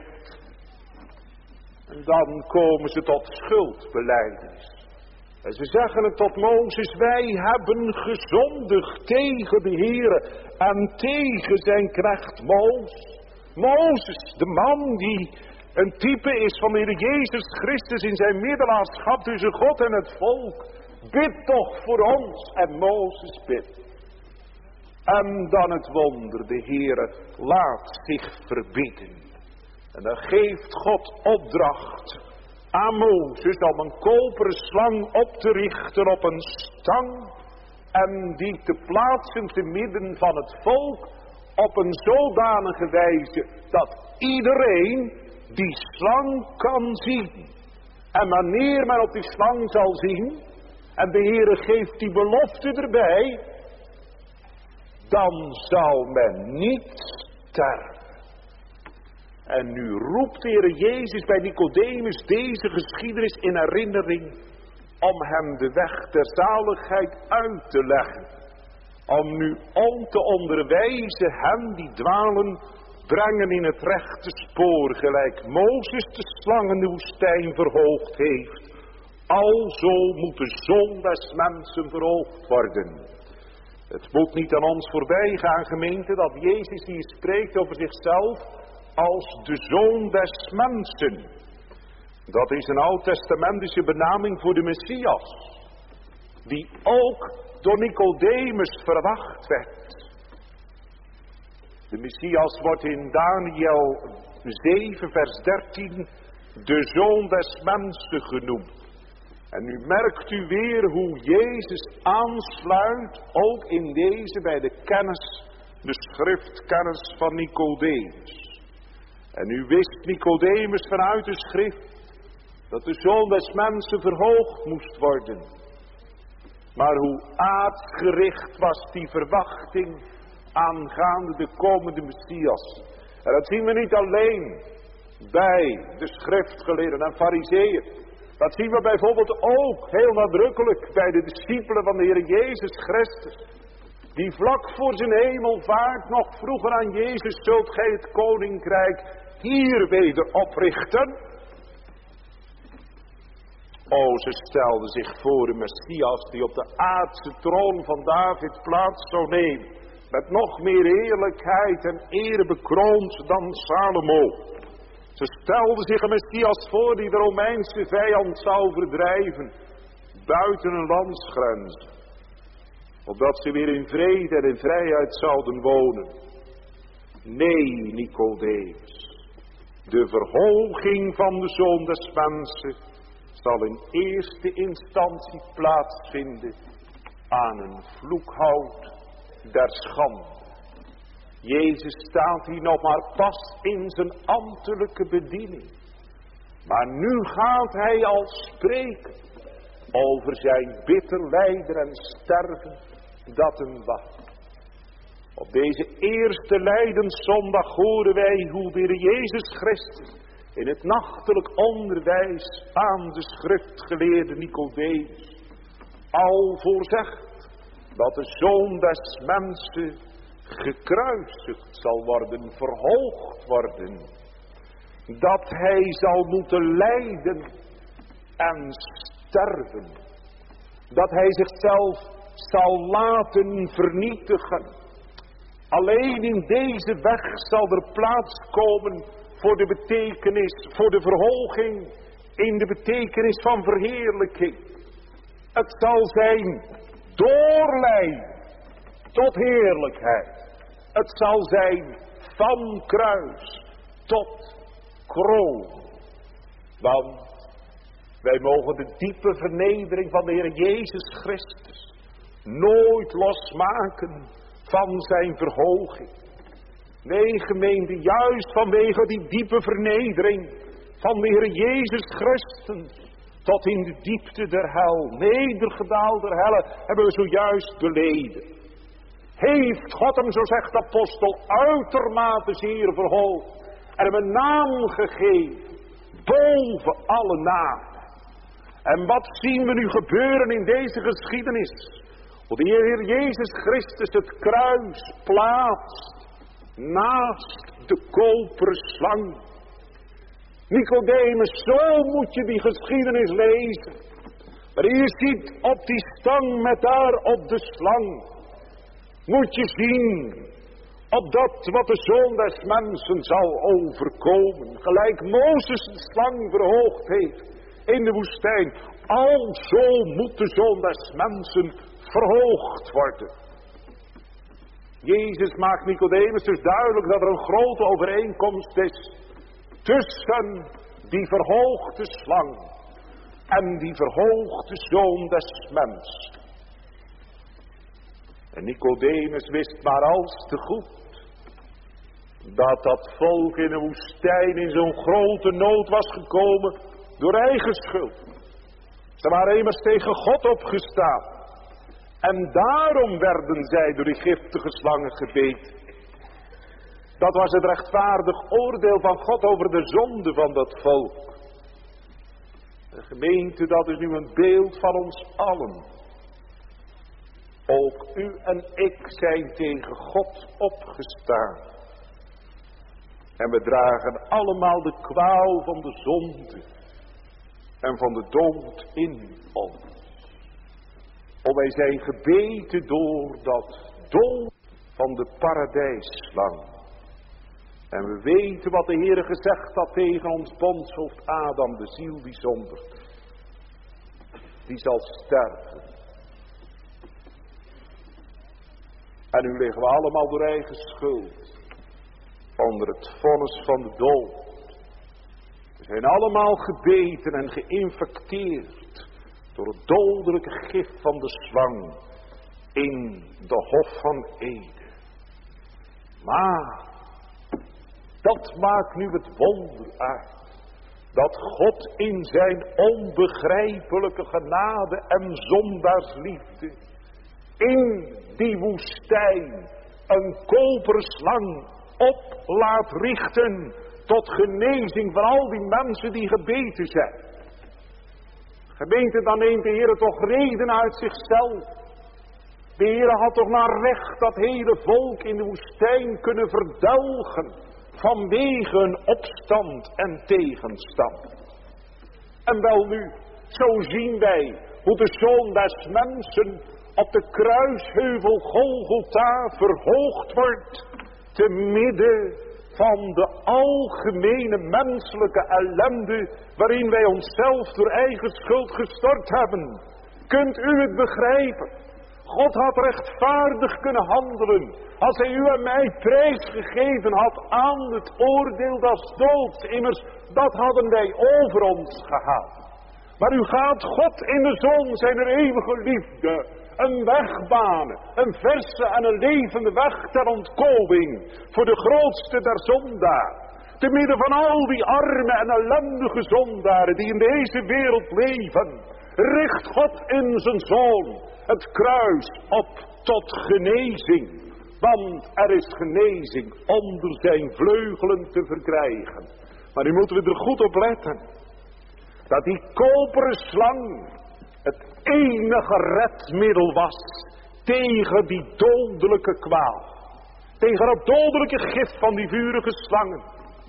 En dan komen ze tot schuldbelijdenis. En ze zeggen het tot Mozes: wij hebben gezondigd tegen de Heere en tegen zijn knecht Mozes. Mozes, de man Een type is van de Heer Jezus Christus in zijn middelaarschap tussen God en het volk. Bid toch voor ons. En Mozes bidt. En dan het wonder, de Heere laat zich verbieden. En dan geeft God opdracht aan Mozes om een koperen slang op te richten op een stang. En die te plaatsen te midden van het volk op een zodanige wijze dat iedereen die slang kan zien. En wanneer men op die slang zal zien, en de Heere geeft die belofte erbij, dan zal men niet sterven. En nu roept de Heere Jezus bij Nicodemus deze geschiedenis in herinnering, om hem de weg der zaligheid uit te leggen. Om nu om te onderwijzen hen die dwalen, brengen in het rechte spoor, gelijk Mozes de slang in de woestijn verhoogd heeft. Alzo moet de zoon des mensen verhoogd worden. Het moet niet aan ons voorbij gaan, gemeente, dat Jezus hier spreekt over zichzelf als de zoon des mensen. Dat is een oud-testamentische benaming voor de Messias, die ook door Nicodemus verwacht werd. De Messias wordt in Daniel 7 vers 13 de zoon des mensen genoemd. En nu merkt u weer hoe Jezus aansluit, ook in deze bij de kennis, de schriftkennis van Nicodemus. En nu wist Nicodemus vanuit de schrift dat de zoon des mensen verhoogd moest worden. Maar hoe aardgericht was die verwachting aangaande de komende Messias. En dat zien we niet alleen bij de schriftgeleerden en farizeeën. Dat zien we bijvoorbeeld ook heel nadrukkelijk bij de discipelen van de Heer Jezus Christus. Die vlak voor zijn hemelvaart nog vroegen aan Jezus: zult gij het koninkrijk hier weder oprichten? O, ze stelden zich voor een Messias die op de aardse troon van David plaats zou nemen. Met nog meer heerlijkheid en ere bekroond dan Salomo. Ze stelden zich een Messias voor die de Romeinse vijand zou verdrijven. Buiten een landsgrens. Opdat ze weer in vrede en in vrijheid zouden wonen. Nee, Nicodemus. De verhoging van de zoon des mensen zal in eerste instantie plaatsvinden aan een vloekhout der schande. Jezus staat hier nog maar pas in zijn ambtelijke bediening. Maar nu gaat hij al spreken over zijn bitter lijden en sterven dat hem wacht. Op deze eerste lijdenszondag horen wij hoe de Heer Jezus Christus in het nachtelijk onderwijs aan de schriftgeleerde Nicodemus al voorzegt dat de zoon des mensen gekruisigd zal worden, verhoogd worden. Dat hij zal moeten lijden en sterven. Dat hij zichzelf zal laten vernietigen. Alleen in deze weg zal er plaats komen voor de betekenis, voor de verhoging, in de betekenis van verheerlijking. Het zal zijn doorlijden tot heerlijkheid. Het zal zijn van kruis tot kroon. Want wij mogen de diepe vernedering van de Heer Jezus Christus nooit losmaken van zijn verhoging. Nee, gemeente, juist vanwege die diepe vernedering van de Heer Jezus Christus tot in de diepte der hel, nedergedaald der helle, hebben we zojuist beleden. Heeft God hem, zo zegt de apostel, uitermate zeer verhoogd en hem een naam gegeven boven alle namen. En wat zien we nu gebeuren in deze geschiedenis? Hoe de Heer Jezus Christus het kruis plaatst naast de koperen slang. Nicodemus, zo moet je die geschiedenis lezen. Maar je ziet op die stang met daar op de slang, moet je zien opdat wat de Zoon des Mensen zal overkomen, gelijk Mozes de slang verhoogd heeft in de woestijn, alzo moet de Zoon des Mensen verhoogd worden. Jezus maakt Nicodemus dus duidelijk dat er een grote overeenkomst is tussen die verhoogde slang en die verhoogde Zoon des Mensen. En Nicodemus wist maar als te goed dat volk in de woestijn in zo'n grote nood was gekomen door eigen schuld. Ze waren immers tegen God opgestaan. En daarom werden zij door die giftige slangen gebeten. Dat was het rechtvaardig oordeel van God over de zonde van dat volk. De gemeente, dat is nu een beeld van ons allen. Ook u en ik zijn tegen God opgestaan. En we dragen allemaal de kwaal van de zonde en van de dood in ons. O, wij zijn gebeten door dat dood van de paradijsslang. En we weten wat de Heere gezegd had tegen ons bondshoofd Adam, de ziel die zondigt. Die zal sterven. En nu liggen we allemaal door eigen schuld onder het vonnis van de dood. We zijn allemaal gebeten en geïnfecteerd door het dodelijke gif van de slang in de Hof van Eden. Maar dat maakt nu het wonder uit, dat God in zijn onbegrijpelijke genade en zondaarsliefde in die woestijn een koperen slang op laat richten tot genezing van al die mensen die gebeten zijn. Gemeente, dan neemt de Heer toch reden uit zichzelf. De Heer had toch naar recht dat hele volk in de woestijn kunnen verdelgen vanwege een opstand en tegenstand. En wel nu, zo zien wij hoe de Zoon des Mensen op de kruisheuvel Golgotha verhoogd wordt te midden van de algemene menselijke ellende waarin wij onszelf door eigen schuld gestort hebben. Kunt u het begrijpen? God had rechtvaardig kunnen handelen als hij u en mij prijsgegeven had aan het oordeel des doods. Immers, dat hadden wij over ons gehaald. Maar u gaat God in de Zoon zijn eeuwige liefde een weg banen, een verse en een levende weg ter ontkoming voor de grootste der zondaren. Te midden van al die arme en ellendige zondaren die in deze wereld leven, richt God in zijn Zoon het kruis op tot genezing. Want er is genezing onder zijn vleugelen te verkrijgen. Maar nu moeten we er goed op letten, dat die koperen slang het enige redmiddel was tegen die dodelijke kwaal. Tegen het dodelijke gif van die vurige slangen.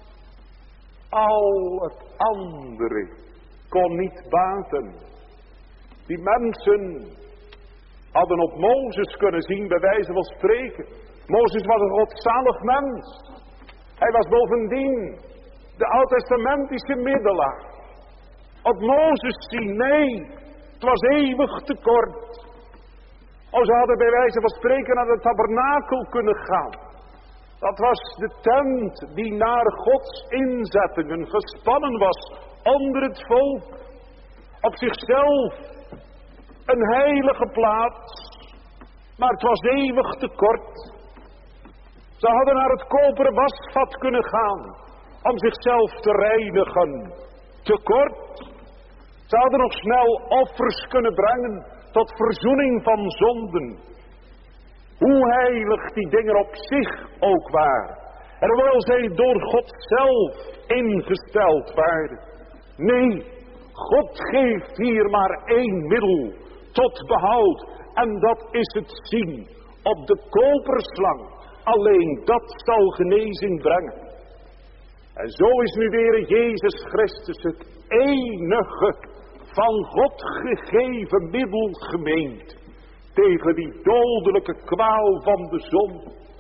Al het andere kon niet baten. Die mensen hadden op Mozes kunnen zien, bij wijze van spreken. Mozes was een godzalig mens. Hij was bovendien de oud-testamentische middelaar. Op Mozes zien, nee, het was eeuwig te kort. O, ze hadden bij wijze van spreken naar het tabernakel kunnen gaan. Dat was de tent die naar Gods inzettingen gespannen was onder het volk. Op zichzelf een heilige plaats, maar het was eeuwig te kort. Ze hadden naar het koperen wasvat kunnen gaan om zichzelf te reinigen. Te kort. Ze hadden nog snel offers kunnen brengen tot verzoening van zonden. Hoe heilig die dingen op zich ook waren. En hoewel zij door God zelf ingesteld waren. Nee, God geeft hier maar één middel tot behoud. En dat is het zien op de koperslang. Alleen dat zal genezing brengen. En zo is nu de Heer Jezus Christus het enige van God gegeven middel gemeend tegen die dodelijke kwaal van de zonde.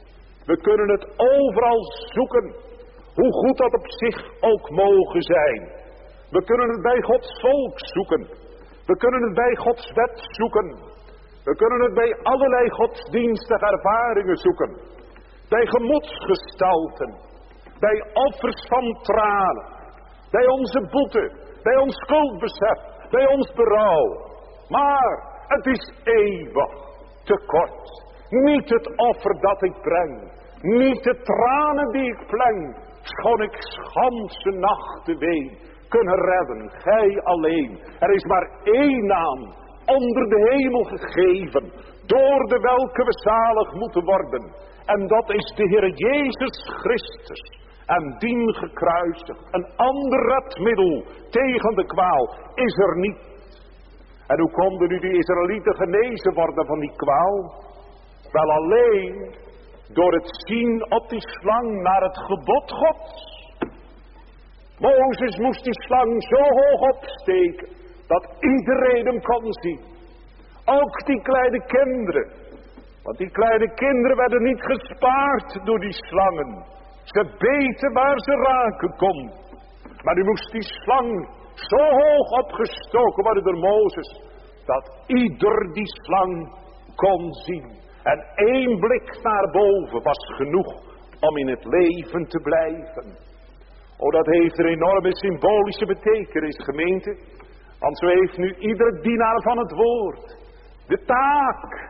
We kunnen het overal zoeken, hoe goed dat op zich ook mogen zijn. We kunnen het bij Gods volk zoeken. We kunnen het bij Gods wet zoeken. We kunnen het bij allerlei godsdienstige ervaringen zoeken. Bij gemoedsgestalten. Bij offers van tranen. Bij onze boete. Bij ons schuldbesef. Bij ons berouw. Maar het is eeuwig te kort. Niet het offer dat ik breng. Niet de tranen die ik pleng. Schoon ik ganse nachten ween. Kunnen redden, gij alleen. Er is maar één naam onder de hemel gegeven. Door de welke we zalig moeten worden. En dat is de Heer Jezus Christus. En dien gekruisigd. Een ander redmiddel tegen de kwaal is er niet. En hoe konden nu die Israëlieten genezen worden van die kwaal? Wel alleen door het zien op die slang naar het gebod Gods. Mozes moest die slang zo hoog opsteken dat iedereen hem kon zien. Ook die kleine kinderen. Want die kleine kinderen werden niet gespaard door die slangen. Ze beten waar ze raken kon. Maar nu moest die slang zo hoog opgestoken worden door Mozes, dat ieder die slang kon zien. En één blik naar boven was genoeg om in het leven te blijven. Oh, dat heeft een enorme symbolische betekenis, gemeente. Want zo heeft nu iedere dienaar van het woord de taak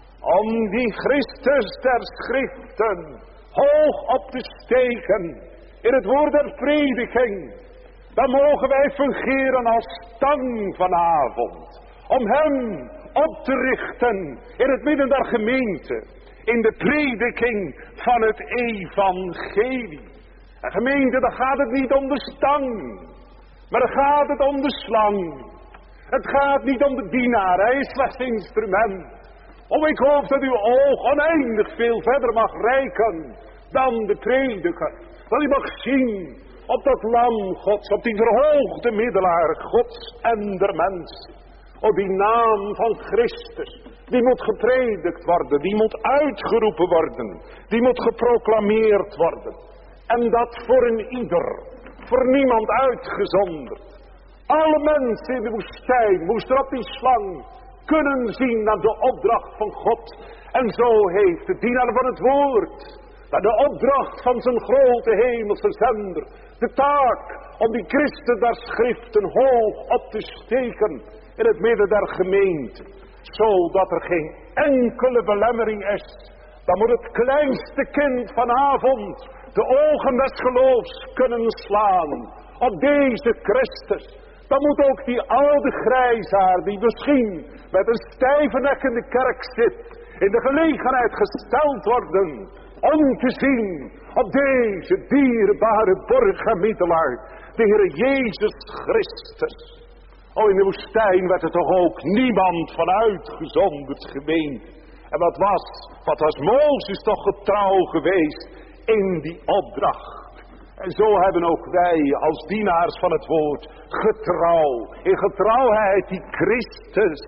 om die Christus der Schriften hoog op te steken in het woord der prediking. Dan mogen wij fungeren als stang vanavond. Om hem op te richten in het midden der gemeente. In de prediking van het evangelie. En gemeente, dan gaat het niet om de stang. Maar dan gaat het om de slang. Het gaat niet om de dienaar. Hij is slechts instrument. Oh, ik hoop dat uw oog oneindig veel verder mag reiken dan de prediker. Dat u mag zien op dat lam Gods, op die verhoogde middelaar Gods en der mensen. Op die naam van Christus, die moet gepredikt worden, die moet uitgeroepen worden, die moet geproclameerd worden. En dat voor een ieder, voor niemand uitgezonderd. Alle mensen in de woestijn moesten op die slang kunnen zien naar de opdracht van God. En zo heeft de dienaar van het woord, naar de opdracht van zijn grote hemelse zender, de taak om die Christen der Schriften hoog op te steken in het midden der gemeente. Zodat er geen enkele belemmering is. Dan moet het kleinste kind vanavond de ogen des geloofs kunnen slaan op deze Christus. Dan moet ook die oude grijsaar die misschien met een stijve nek in de kerk zit, in de gelegenheid gesteld worden om te zien op deze dierbare borg en middelaar, de Heer Jezus Christus. Oh, in de woestijn werd er toch ook niemand van uitgezonderd, gemeente. En wat was Mozes toch getrouw geweest in die opdracht. En zo hebben ook wij als dienaars van het woord getrouw, in getrouwheid die Christus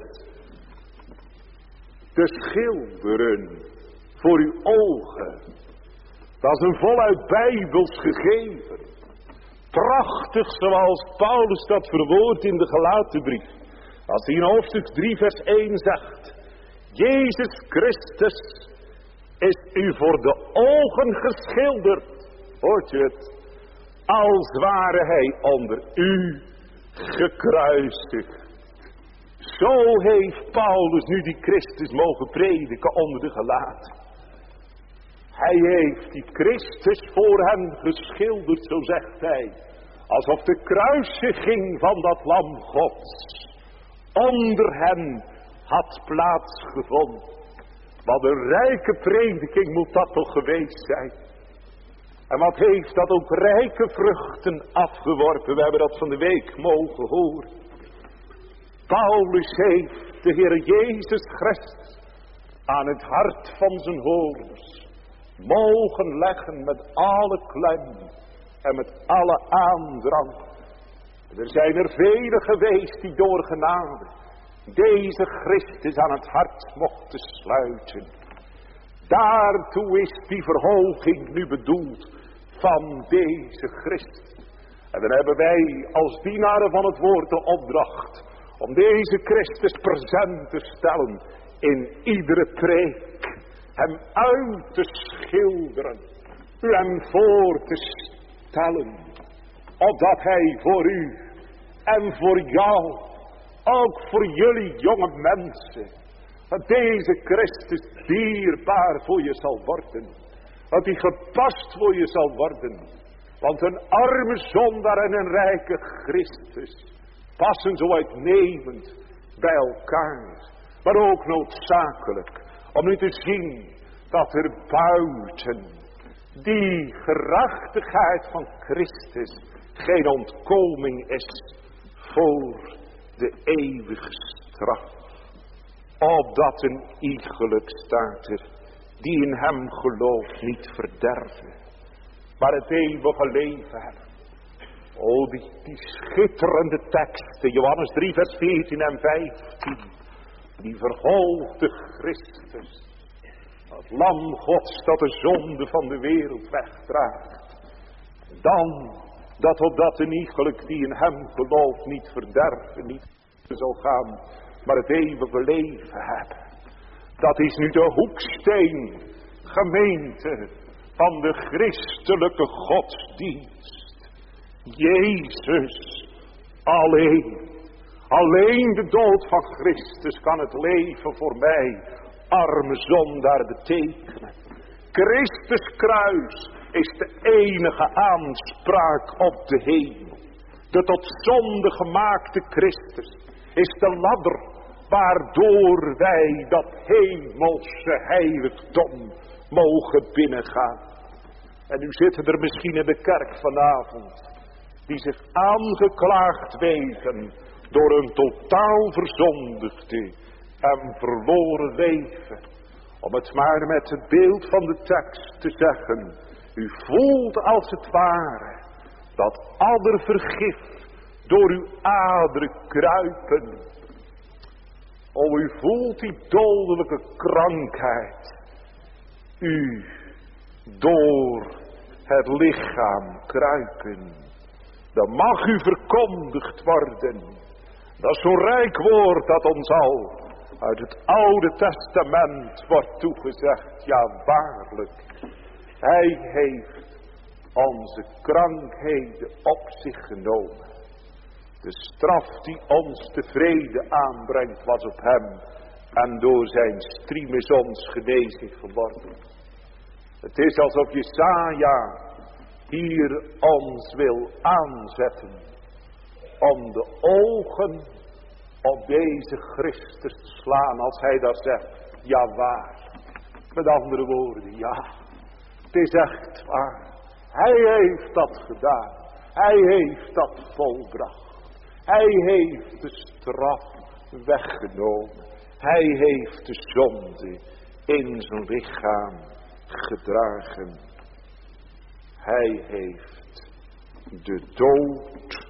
te schilderen voor uw ogen. Dat is een voluit bijbels gegeven. Prachtig zoals Paulus dat verwoordt in de Galatenbrief. Als hij in hoofdstuk 3 vers 1 zegt: Jezus Christus is u voor de ogen geschilderd. Hoort u het? Als ware hij onder u gekruisigd. Zo heeft Paulus nu die Christus mogen prediken onder de Galaten. Hij heeft die Christus voor hen geschilderd, zo zegt hij. Alsof de kruisiging van dat lam Gods onder hen had plaatsgevonden. Wat een rijke prediking moet dat toch geweest zijn. En wat heeft dat ook rijke vruchten afgeworpen. We hebben dat van de week mogen horen. Paulus heeft de Heer Jezus Christus aan het hart van zijn horens mogen leggen met alle klem en met alle aandrang. Er zijn er vele geweest die door genade deze Christus aan het hart mochten sluiten. Daartoe is die verhoging nu bedoeld van deze Christus. En dan hebben wij als dienaren van het woord de opdracht om deze Christus present te stellen in iedere preek. Hem uit te schilderen. Hem voor te stellen. Opdat hij voor u en voor jou, ook voor jullie jonge mensen, dat deze Christus dierbaar voor je zal worden. Dat hij gepast voor je zal worden. Want een arme zondaar en een rijke Christus passen zo uitnemend bij elkaar. Maar ook noodzakelijk om nu te zien dat er buiten die gerechtigheid van Christus geen ontkoming is voor de eeuwige straf. Opdat een iegelijk staat er die in hem gelooft niet verderven, maar het eeuwige leven hebben. O, die schitterende teksten, Johannes 3 vers 14 en 15. Die verhoogde Christus, het lam Gods dat de zonde van de wereld wegdraagt. Dan, dat opdat een iegelijk die in hem gelooft niet verderven, niet zal gaan, maar het eeuwige leven hebben. Dat is nu de hoeksteen, gemeente, van de christelijke godsdienst. Jezus alleen. Alleen de dood van Christus kan het leven voor mij, arme zondaar, betekenen. Christus kruis is de enige aanspraak op de hemel. De tot zonde gemaakte Christus is de ladder waardoor wij dat hemelse heiligdom mogen binnengaan. En nu zitten er misschien in de kerk vanavond die zich aangeklaagd weten door een totaal verzondigde en verloren leven. Om het maar met het beeld van de tekst te zeggen, u voelt als het ware dat addervergif door uw aderen kruipen. O, u voelt die dodelijke krankheid u door het lichaam kruipen. Dan mag u verkondigd worden. Dat is zo'n rijk woord dat ons al uit het Oude Testament wordt toegezegd. Ja, waarlijk. Hij heeft onze krankheden op zich genomen. De straf die ons de vrede aanbrengt was op hem. En door zijn striem is ons genezing geworden. Het is alsof Jesaja hier ons wil aanzetten. Om de ogen op deze Christus te slaan als hij daar zegt. Ja, waar. Met andere woorden, ja. Het is echt waar. Hij heeft dat gedaan. Hij heeft dat volbracht. Hij heeft de straf weggenomen. Hij heeft de zonde in zijn lichaam gedragen. Hij heeft de dood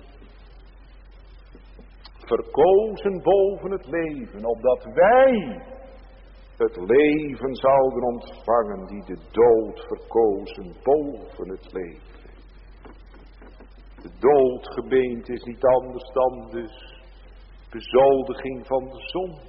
verkozen boven het leven, opdat wij het leven zouden ontvangen die de dood verkozen boven het leven. De dood, gemeente, is niet anders dan dus bezoldiging van de zonde.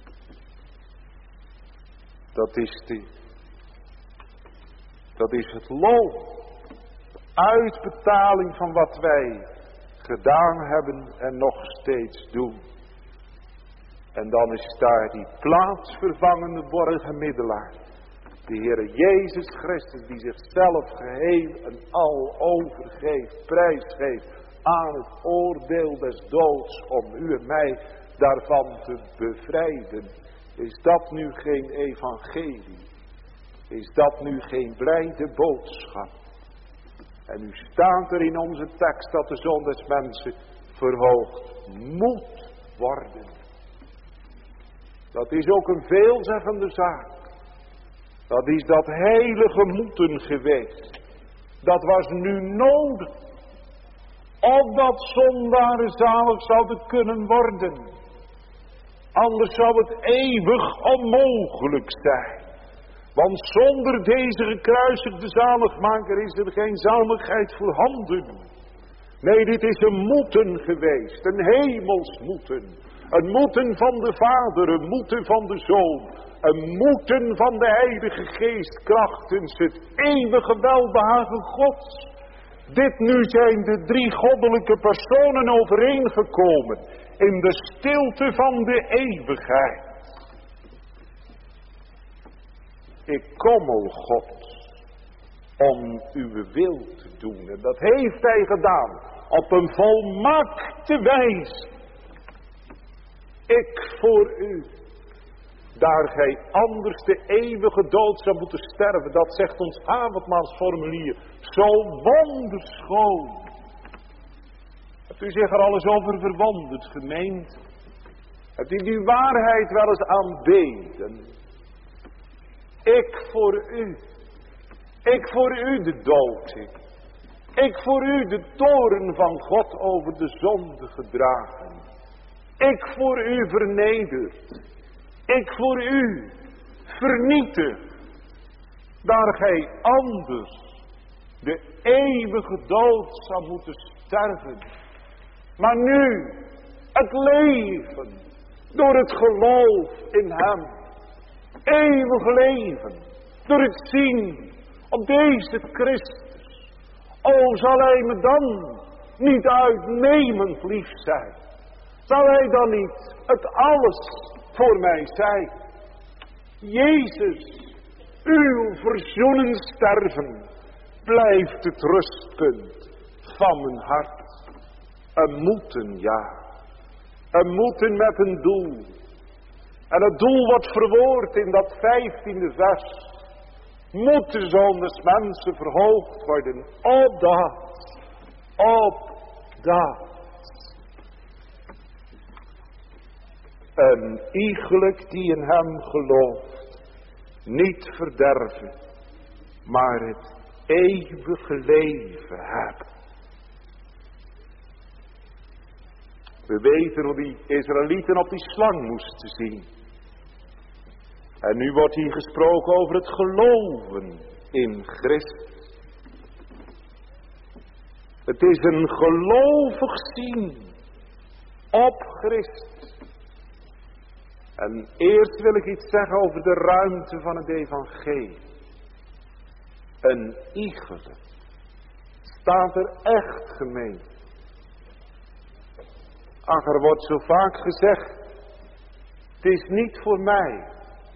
Dat is het loon, de uitbetaling van wat wij gedaan hebben en nog steeds doen. En dan is daar die plaatsvervangende borgenmiddelaar, de Heere Jezus Christus, die zichzelf geheel en al overgeeft, prijsgeeft aan het oordeel des doods om u en mij daarvan te bevrijden. Is dat nu geen evangelie? Is dat nu geen blijde boodschap? En nu staat er in onze tekst dat de zoon des mensen verhoogd moet worden. Dat is ook een veelzeggende zaak. Dat is dat heilige moeten geweest. Dat was nu nodig. Opdat zondaren zalig zouden kunnen worden. Anders zou het eeuwig onmogelijk zijn. Want zonder deze gekruisigde zaligmaker is er geen zaligheid voorhanden. Nee, dit is een moeten geweest, een hemels moeten. Een moeten van de Vader, een moeten van de Zoon. Een moeten van de Heilige Geest krachtens het eeuwige welbehagen Gods. Dit nu zijn de drie goddelijke personen overeengekomen in de stilte van de eeuwigheid. Ik kom, o God, om uw wil te doen. En dat heeft hij gedaan op een volmaakte wijze. Ik voor u, daar gij anders de eeuwige dood zou moeten sterven. Dat zegt ons avondmaalsformulier. Zo wonderschoon. Hebt u zich er alles over verwonderd, gemeente? Hebt u die waarheid wel eens aanbeden? Ik voor u. Ik voor u de dood. Ik voor u de toorn van God over de zonde gedragen. Ik voor u vernederd. Ik voor u vernietigd. Daar gij anders de eeuwige dood zou moeten sterven. Maar nu het leven door het geloof in hem. Eeuwig leven door het zien op deze Christus. O, zal hij me dan niet uitnemend lief zijn? Zal hij dan niet het alles voor mij zijn? Jezus, uw verzoenend sterven blijft het rustpunt van mijn hart. Een moeten, ja. Een moeten met een doel. En het doel wordt verwoord in dat 15e vers. Moet de Zoon des Mensen verhoogd worden. Opdat. Een iegelijk die in hem gelooft. Niet verderven. Maar het eeuwige leven hebben. We weten hoe die Israëlieten op die slang moesten zien. En nu wordt hier gesproken over het geloven in Christus. Het is een gelovig zien op Christus. En eerst wil ik iets zeggen over de ruimte van het evangelie. Een iegele. Staat er echt, gemeente? Ach, er wordt zo vaak gezegd, het is niet voor mij.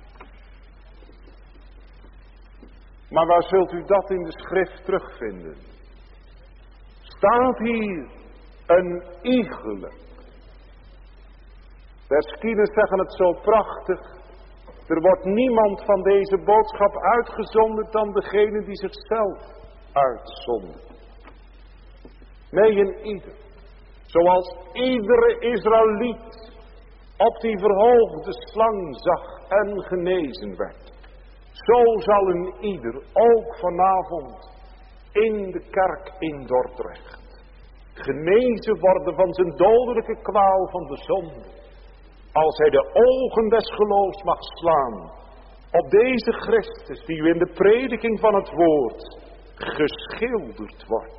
Maar waar zult u dat in de schrift terugvinden? Staat hier een iegelijk. De Eskines zeggen het zo prachtig. Er wordt niemand van deze boodschap uitgezonderd dan degene die zichzelf uitzondert. Nee, een ieder. Zoals iedere Israëliet op die verhoogde slang zag en genezen werd. Zo zal een ieder ook vanavond in de kerk in Dordrecht genezen worden van zijn dodelijke kwaal van de zonde. Als hij de ogen des geloofs mag slaan op deze Christus die u in de prediking van het woord geschilderd wordt.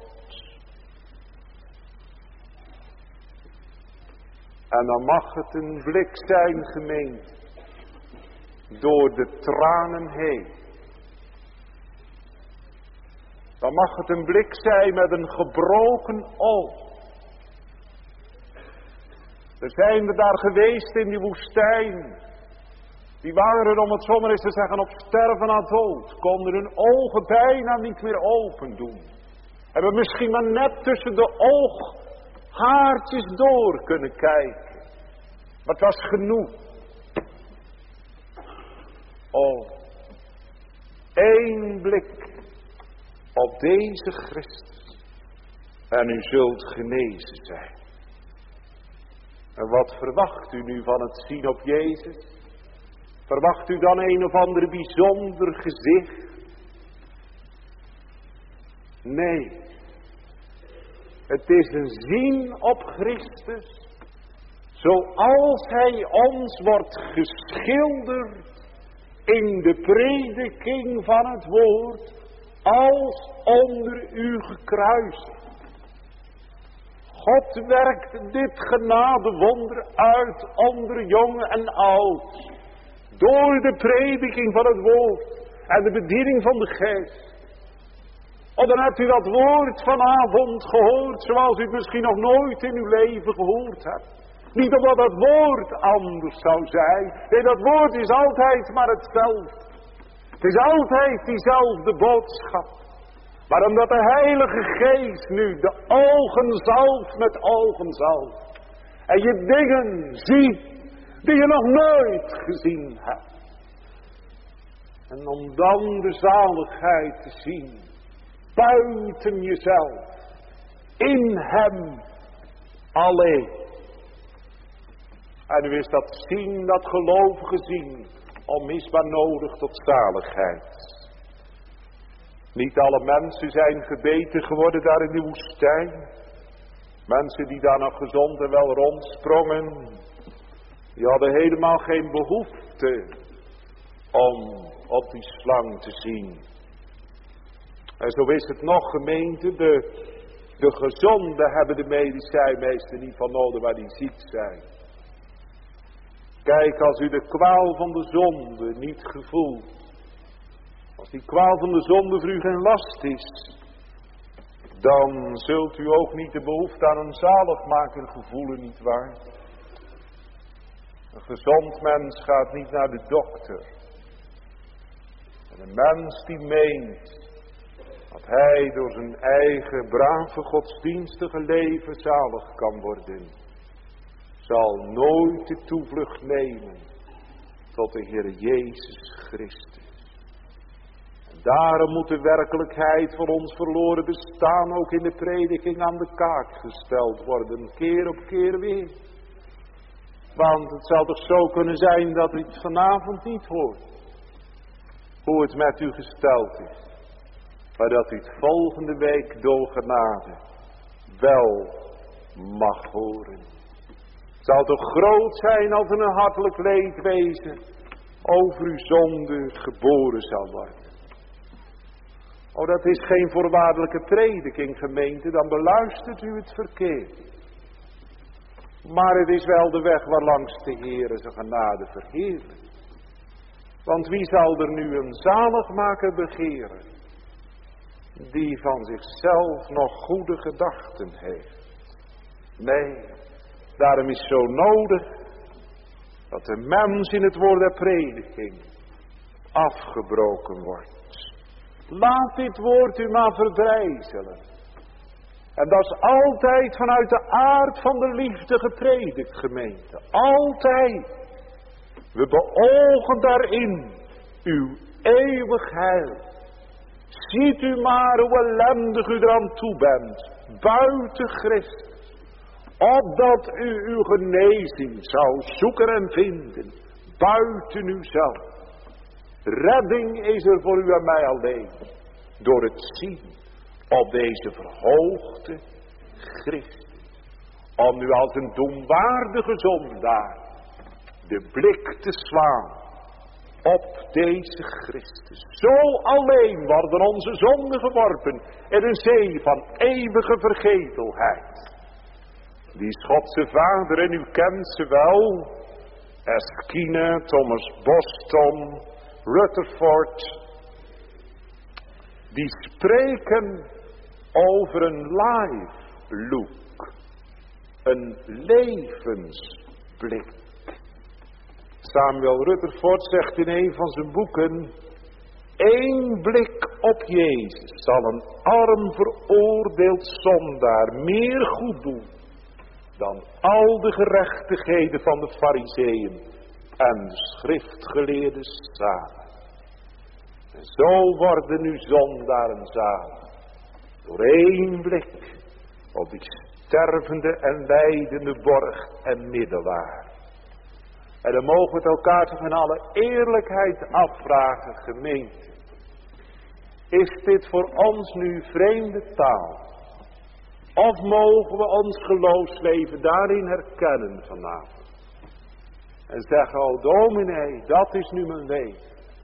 En dan mag het een blik zijn, gemeente, door de tranen heen. Dan mag het een blik zijn met een gebroken oog. Er zijn we daar geweest in die woestijn. Die waren, om het zomaar eens te zeggen, op sterven na dood. Konden hun ogen bijna niet meer open doen. Hebben misschien maar net tussen de ooghaartjes door kunnen kijken. Maar het was genoeg. Oh, één blik op deze Christus. En u zult genezen zijn. En wat verwacht u nu van het zien op Jezus? Verwacht u dan een of ander bijzonder gezicht? Nee. Het is een zien op Christus. Zoals hij ons wordt geschilderd in de prediking van het woord als onder u gekruisigd. God werkt dit genadewonder uit onder jong en oud. Door de prediking van het woord en de bediening van de geest. Oh, dan hebt u dat woord vanavond gehoord zoals u het misschien nog nooit in uw leven gehoord hebt. Niet omdat dat woord anders zou zijn. Nee, dat woord is altijd maar hetzelfde. Het is altijd diezelfde boodschap. Maar omdat de Heilige Geest nu de ogen zalft met ogen zalft. En je dingen ziet die je nog nooit gezien hebt. En om dan de zaligheid te zien. Buiten jezelf. In hem alleen. En u is dat zien, dat gelovige zien, onmisbaar nodig tot zaligheid. Niet alle mensen zijn gebeten geworden daar in de woestijn. Mensen die daar nog gezond en wel rondsprongen, die hadden helemaal geen behoefte om op die slang te zien. En zo is het nog, gemeente, de gezonden hebben de medicijnmeester niet van nodig waar die ziek zijn. Kijk, als u de kwaal van de zonde niet gevoelt. Als die kwaal van de zonde voor u geen last is. Dan zult u ook niet de behoefte aan een zaligmaker gevoelen, nietwaar? Een gezond mens gaat niet naar de dokter. En een mens die meent dat hij door zijn eigen brave godsdienstige leven zalig kan worden, zal nooit de toevlucht nemen tot de Heer Jezus Christus. En daarom moet de werkelijkheid van ons verloren bestaan ook in de prediking aan de kaak gesteld worden, keer op keer weer. Want het zal toch zo kunnen zijn dat u het vanavond niet hoort, hoe het met u gesteld is, maar dat u het volgende week door genade wel mag horen. Het zal toch groot zijn als er een hartelijk leedwezen over uw zonde geboren zal worden. Oh, dat is geen voorwaardelijke prediking, gemeente, dan beluistert u het verkeerd. Maar het is wel de weg waarlangs de Heere zijn genade verheerlijkt. Want wie zal er nu een zaligmaker begeren, die van zichzelf nog goede gedachten heeft? Nee. Daarom is zo nodig dat de mens in het woord der prediking afgebroken wordt. Laat dit woord u maar verbrijzelen. En dat is altijd vanuit de aard van de liefde gepredikt, gemeente. Altijd. We beogen daarin uw eeuwig heil. Ziet u maar hoe ellendig u eraan toe bent. Buiten Christus. Opdat u uw genezing zou zoeken en vinden. Buiten uzelf. Redding is er voor u en mij alleen. Door het zien op deze verhoogde Christus. Om nu als een doemwaardige zondaar de blik te slaan op deze Christus. Zo alleen worden onze zonden geworpen in een zee van eeuwige vergetelheid. Die is Godse Vader en u kent ze wel. Erskine, Thomas Boston, Rutherford. Die spreken over een life look. Een levensblik. Samuel Rutherford zegt in een van zijn boeken: 1 blik op Jezus zal een arm veroordeeld zondaar meer goed doen dan al de gerechtigheden van de Farizeeën en de schriftgeleerden samen. En zo worden nu zondaren zalig, door 1 blik op die stervende en lijdende borg en middelaar. En dan mogen we het elkaar toch in alle eerlijkheid afvragen, gemeente. Is dit voor ons nu vreemde taal? Of mogen we ons geloofsleven daarin herkennen vanavond? En zeggen, oh dominee, dat is nu mijn weg.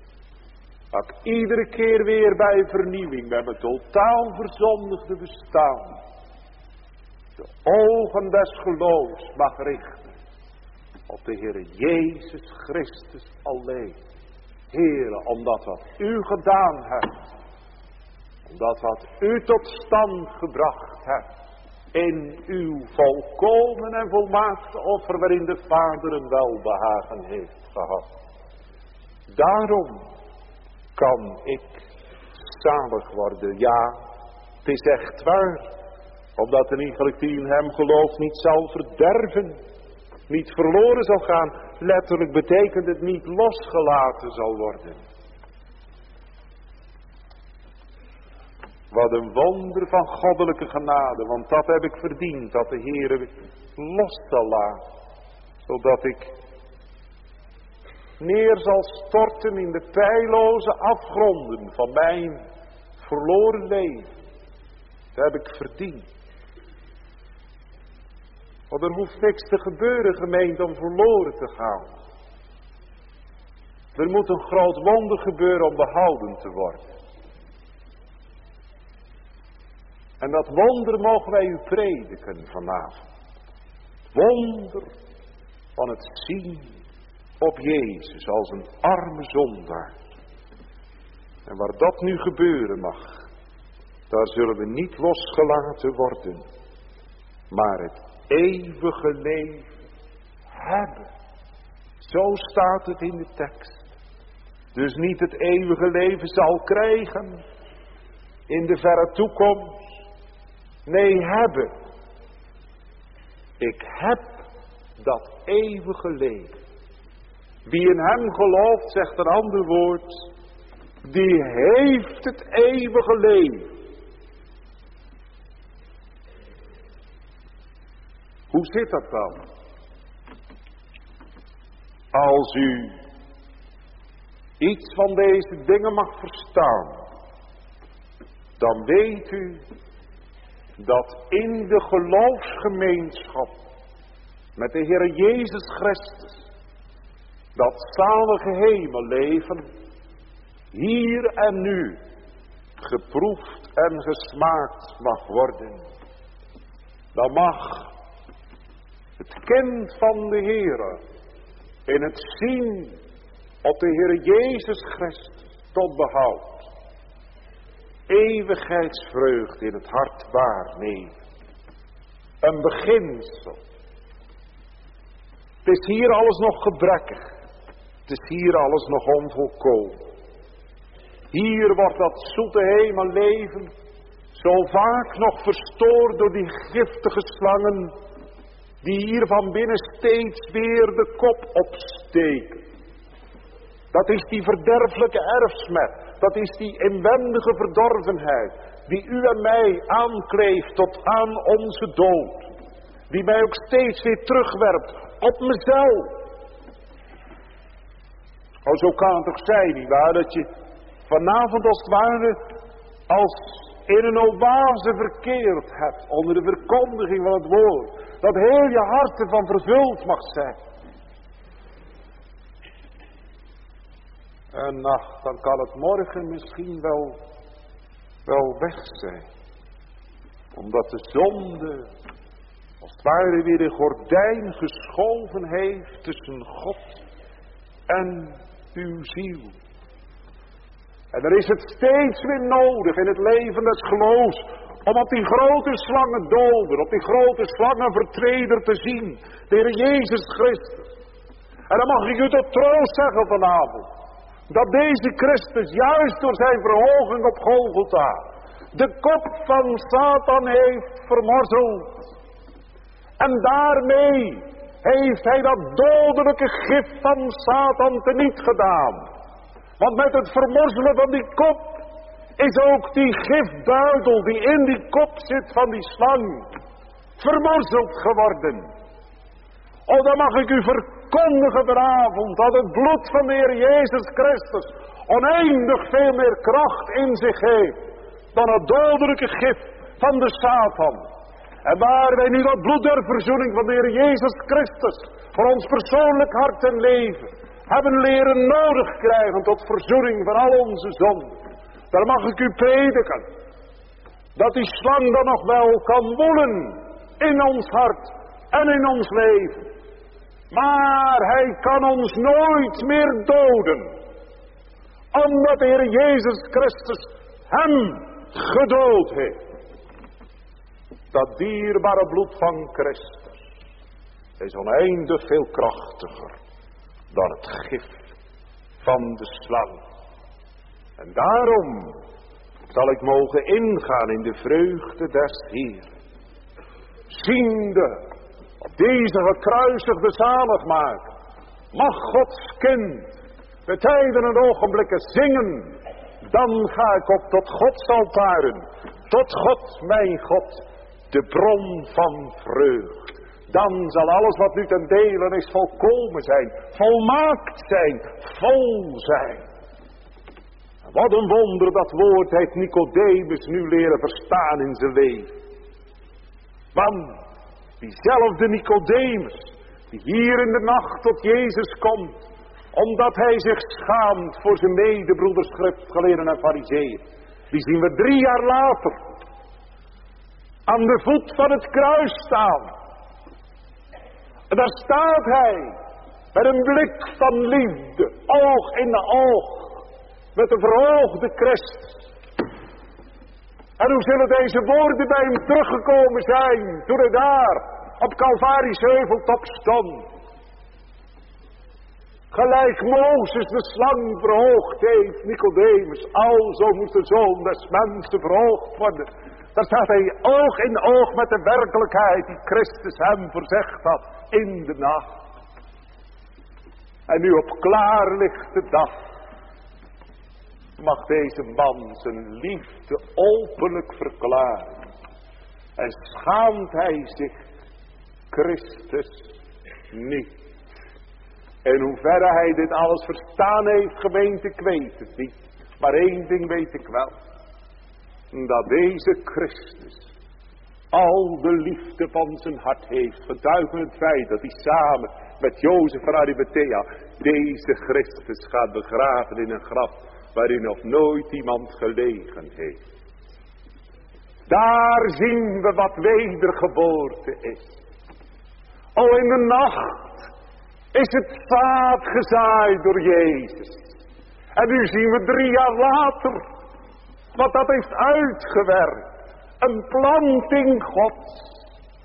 Dat ik iedere keer weer bij vernieuwing met mijn totaal verzondigde bestaan de ogen des geloofs mag richten op de Heere Jezus Christus alleen. Heere, omdat wat u gedaan hebt, omdat wat u tot stand gebracht hebt in uw volkomen en volmaakte offer waarin de Vader een welbehagen heeft gehad. Daarom kan ik zalig worden. Ja, het is echt waar. Omdat een iegelijk die in hem gelooft niet zal verderven. Niet verloren zal gaan. Letterlijk betekent het niet losgelaten zal worden. Wat een wonder van goddelijke genade. Want dat heb ik verdiend. Dat de Heere los zal laten. Zodat ik neer zal storten in de peilloze afgronden van mijn verloren leven. Dat heb ik verdiend. Want er hoeft niks te gebeuren, gemeente, om verloren te gaan. Er moet een groot wonder gebeuren om behouden te worden. En dat wonder mogen wij u prediken vanavond. Wonder van het zien op Jezus als een arme zondaar. En waar dat nu gebeuren mag, daar zullen we niet losgelaten worden, maar het eeuwige leven hebben. Zo staat het in de tekst. Dus niet het eeuwige leven zal krijgen in de verre toekomst. Nee, hebben. Ik heb dat eeuwige leven. Wie in hem gelooft, zegt een ander woord, die heeft het eeuwige leven. Hoe zit dat dan? Als u iets van deze dingen mag verstaan, dan weet u dat in de geloofsgemeenschap met de Heer Jezus Christus dat zalige hemelleven hier en nu geproefd en gesmaakt mag worden. Dan mag het kind van de Heere in het zien op de Heer Jezus Christus tot behoud eeuwigheidsvreugde in het hart waarnemen. Een beginsel. Het is hier alles nog gebrekkig. Het is hier alles nog onvolkomen. Hier wordt dat zoete hemelleven zo vaak nog verstoord door die giftige slangen die hier van binnen steeds weer de kop opsteken. Dat is die verderfelijke erfsmet. Dat is die inwendige verdorvenheid die u en mij aankleeft tot aan onze dood. Die mij ook steeds weer terugwerpt op mezelf. Oh, zo kan het toch zijn, nietwaar, dat je vanavond als het ware als in een oase verkeerd hebt onder de verkondiging van het woord. Dat heel je hart ervan vervuld mag zijn. En nacht, dan kan het morgen misschien wel weg zijn. Omdat de zonde als het ware weer een gordijn geschoven heeft tussen God en uw ziel. En er is het steeds weer nodig in het leven des geloofs om op die grote slangendoder, op die grote slangenvertreder te zien. De Heer Jezus Christus. En dan mag ik u tot troost zeggen vanavond. Dat deze Christus juist door zijn verhoging op Golgotha de kop van Satan heeft vermorzeld. En daarmee heeft hij dat dodelijke gif van Satan teniet gedaan. Want met het vermorzelen van die kop is ook die gifbuidel die in die kop zit van die slang vermorzeld geworden. Oh, dan mag ik u verkondigen vanavond dat het bloed van de Heer Jezus Christus oneindig veel meer kracht in zich heeft dan het dodelijke gif van de Satan. En waar wij nu dat bloed der verzoening van de Heer Jezus Christus voor ons persoonlijk hart en leven hebben leren nodig krijgen tot verzoening van al onze zonden. Daar mag ik u prediken. Dat die slang dan nog wel kan woelen in ons hart en in ons leven. Maar hij kan ons nooit meer doden. Omdat de Heer Jezus Christus hem gedood heeft. Dat dierbare bloed van Christus is oneindig veel krachtiger dan het gif van de slang. En daarom zal ik mogen ingaan in de vreugde des Heeren. Ziende op deze gekruisigde zaligmaker, mag Gods kind de tijden en ogenblikken zingen. Dan ga ik op tot Gods altaren, tot God mijn God, de bron van vreugd. Dan zal alles wat nu ten dele is volkomen zijn, volmaakt zijn, vol zijn. Wat een wonder dat woord heeft Nicodemus nu leren verstaan in zijn leven. Want diezelfde Nicodemus, die hier in de nacht tot Jezus komt, omdat hij zich schaamt voor zijn medebroeders, schriftgeleerden en farizeeën, die zien we 3 jaar later aan de voet van het kruis staan. En daar staat hij met een blik van liefde, oog in oog, met de verhoogde Christus. En hoe zullen deze woorden bij hem teruggekomen zijn toen hij daar op Calvarisch heuveltop stond? Gelijk Mozes de slang verhoogd heeft, Nicodemus, alzo moet de Zoon des Mensen verhoogd worden. Daar staat hij oog in oog met de werkelijkheid die Christus hem voorzegd had in de nacht. En nu op klaarlichte dag mag deze man zijn liefde openlijk verklaren. En schaamt hij zich Christus niet. En hoeverre hij dit alles verstaan heeft, gemeente, ik weet het niet. Maar één ding weet ik wel. Dat deze Christus al de liefde van zijn hart heeft. Getuigen het feit dat hij samen met Jozef van Arimathea deze Christus gaat begraven in een graf waarin nog nooit iemand gelegen heeft. Daar zien we wat wedergeboorte is. O, in de nacht is het zaad gezaaid door Jezus. En nu zien we 3 jaar later wat dat heeft uitgewerkt. Een planting Gods.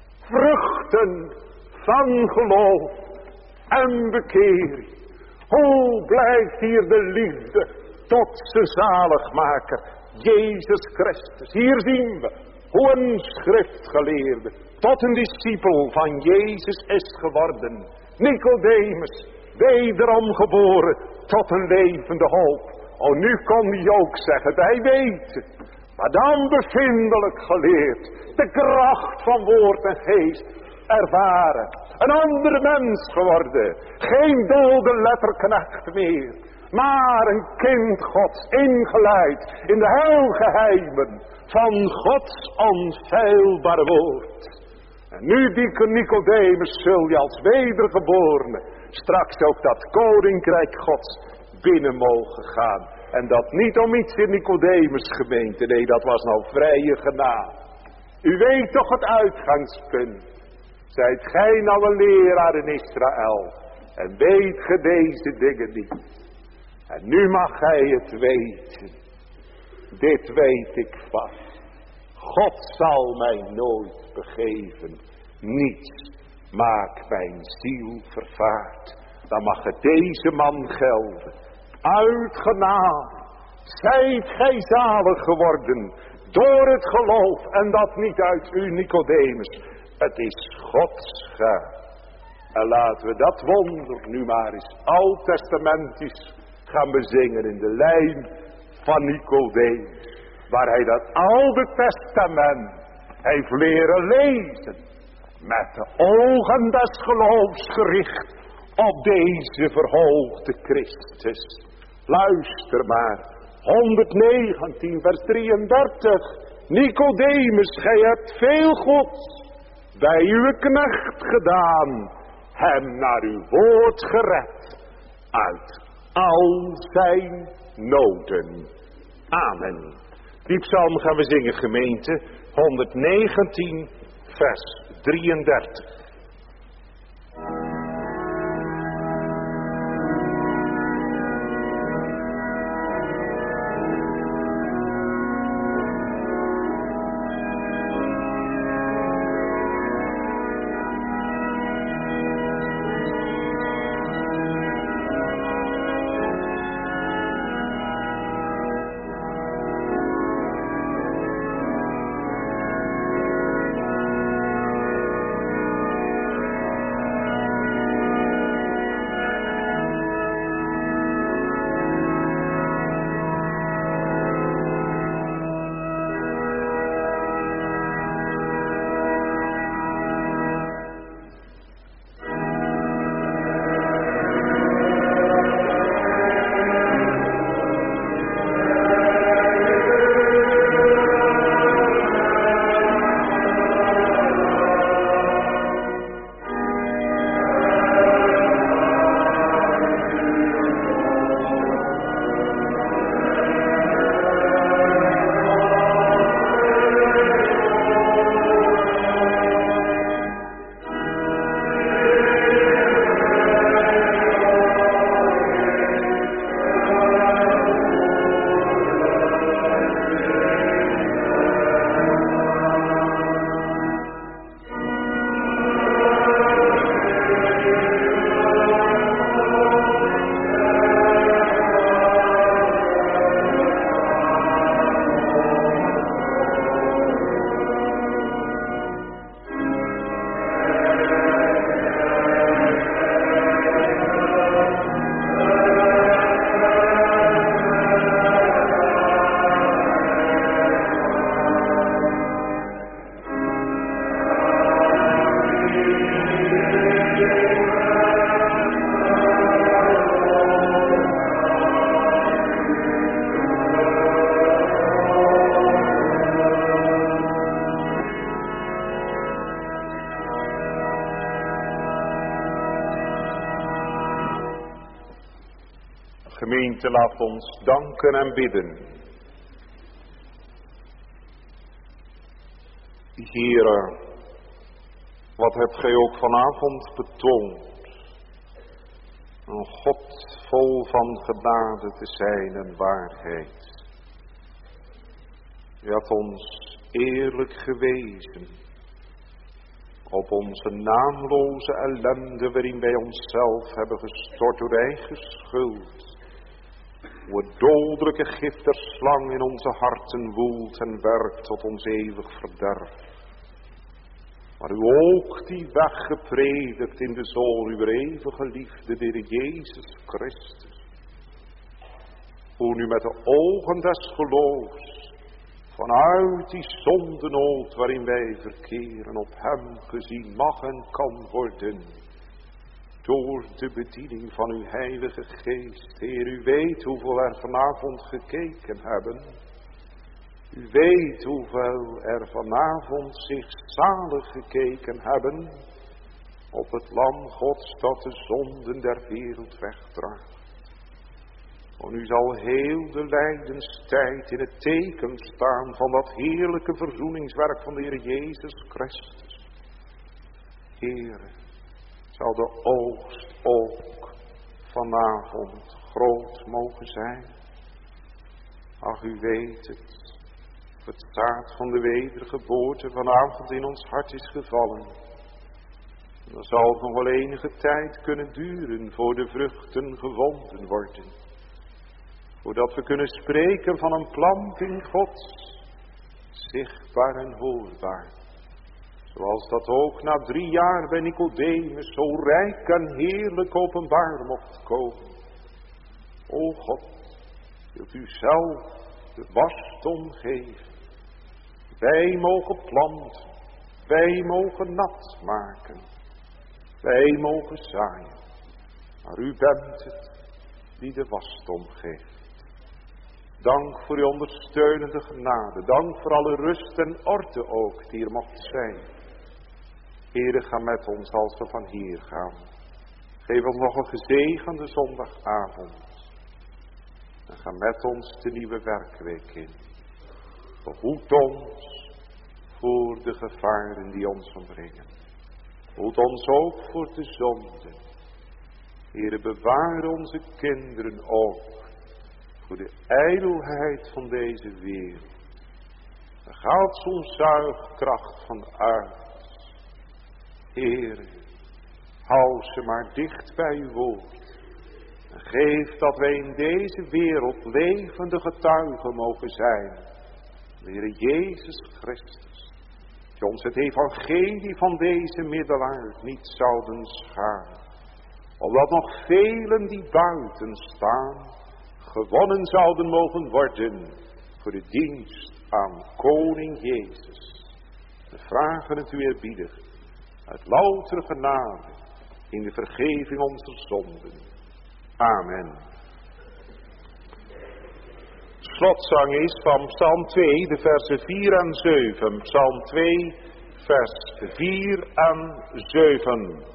Vruchten van geloof en bekering. Hoe blijft hier de liefde tot zijn zaligmaker, Jezus Christus. Hier zien we hoe een schriftgeleerde tot een discipel van Jezus is geworden. Nicodemus, wederom geboren tot een levende hoop. Oh, nu kon hij ook zeggen, wij weten, maar dan bevindelijk geleerd, de kracht van woord en geest ervaren. Een andere mens geworden, geen dode letterknecht meer, maar een kind Gods, ingeleid in de heilgeheimen van Gods onfeilbare woord. En nu, die Nicodemus, zul je als wedergeborene straks ook dat koninkrijk Gods binnen mogen gaan. En dat niet om iets in Nicodemus gemeente, nee, dat was nou vrije genade. U weet toch het uitgangspunt. Zijt gij nou een leraar in Israël en weet ge deze dingen niet. En nu mag gij het weten. Dit weet ik vast. God zal mij nooit begeven. Niets maakt mijn ziel vervaard. Dan mag het deze man gelden. Uit genade zijt gij zalig geworden door het geloof. En dat niet uit u, Nicodemus. Het is Gods gaaf. En laten we dat wonder nu maar eens oud-testamentisch gaan bezingen in de lijn van Nicodemus. Waar hij dat oude testament heeft leren lezen. Met de ogen des geloofs gericht op deze verhoogde Christus. Luister maar. 119 vers 33. Nicodemus, gij hebt veel goeds bij uw knecht gedaan. Hem naar uw woord gered. uit al zijn noden. Amen. Die psalm gaan we zingen, gemeente. 119, vers 33. Gemeente, laat ons danken en bidden. Heere, wat hebt gij ook vanavond betoond? Een God vol van genade te zijn en waarheid. U hebt ons eerlijk gewezen op onze naamloze ellende waarin wij onszelf hebben gestort door eigen schuld. Hoe het dodelijke gif der slang in onze harten woelt en werkt tot ons eeuwig verderf. Maar u ook die weg gepredikt in de zoon uw eeuwige liefde, de Heer Jezus Christus. Hoe nu met de ogen des geloofs, vanuit die zondenood waarin wij verkeren, op hem gezien mag en kan worden. Door de bediening van uw heilige geest. Heer, u weet hoeveel er vanavond gekeken hebben. U weet hoeveel er vanavond zich zalig gekeken hebben op het lam Gods dat de zonden der wereld wegdraagt. Want u zal heel de lijdenstijd in het teken staan van dat heerlijke verzoeningswerk van de Heer Jezus Christus. Heere, zal de oogst ook vanavond groot mogen zijn. Ach, u weet het. Het zaad van de wedergeboorte vanavond in ons hart is gevallen. Dan zal het nog wel enige tijd kunnen duren voor de vruchten gevonden worden. Voordat we kunnen spreken van een planting Gods, zichtbaar en hoorbaar. Zoals dat ook na 3 jaar bij Nicodemus zo rijk en heerlijk openbaar mocht komen. O God, wilt u zelf de wasdom geven. Wij mogen planten, wij mogen nat maken, wij mogen zaaien. Maar u bent het die de wasdom geeft. Dank voor uw ondersteunende genade. Dank voor alle rust en orde ook die er mocht zijn. Heere, ga met ons als we van hier gaan. Geef ons nog een gezegende zondagavond. En ga met ons de nieuwe werkweek in. Behoed ons voor de gevaren die ons omringen. Behoed ons ook voor de zonde. Heere, bewaar onze kinderen ook voor de ijdelheid van deze wereld. Er gaat zo'n zuigkracht van uit. Heere, hou ze maar dicht bij uw woord. En geef dat wij in deze wereld levende getuigen mogen zijn. Heere Jezus Christus. Die ons het evangelie van deze middelaar niet zouden schaden. Omdat nog velen die buiten staan gewonnen zouden mogen worden voor de dienst aan Koning Jezus. We vragen het u eerbiedig uit loutere genade in de vergeving onze zonden. Amen. Slotzang is van Psalm 2, de versen 4 en 7. Psalm 2, vers 4 en 7.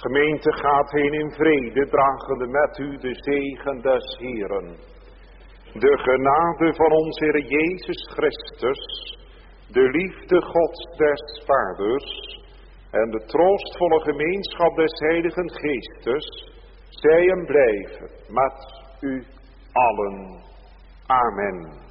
Gemeente gaat heen in vrede, dragende met u de zegen des Heeren. De genade van onze Heer Jezus Christus, de liefde Gods des Vaders en de troostvolle gemeenschap des Heiligen Geestes, zij en blijven met u allen. Amen.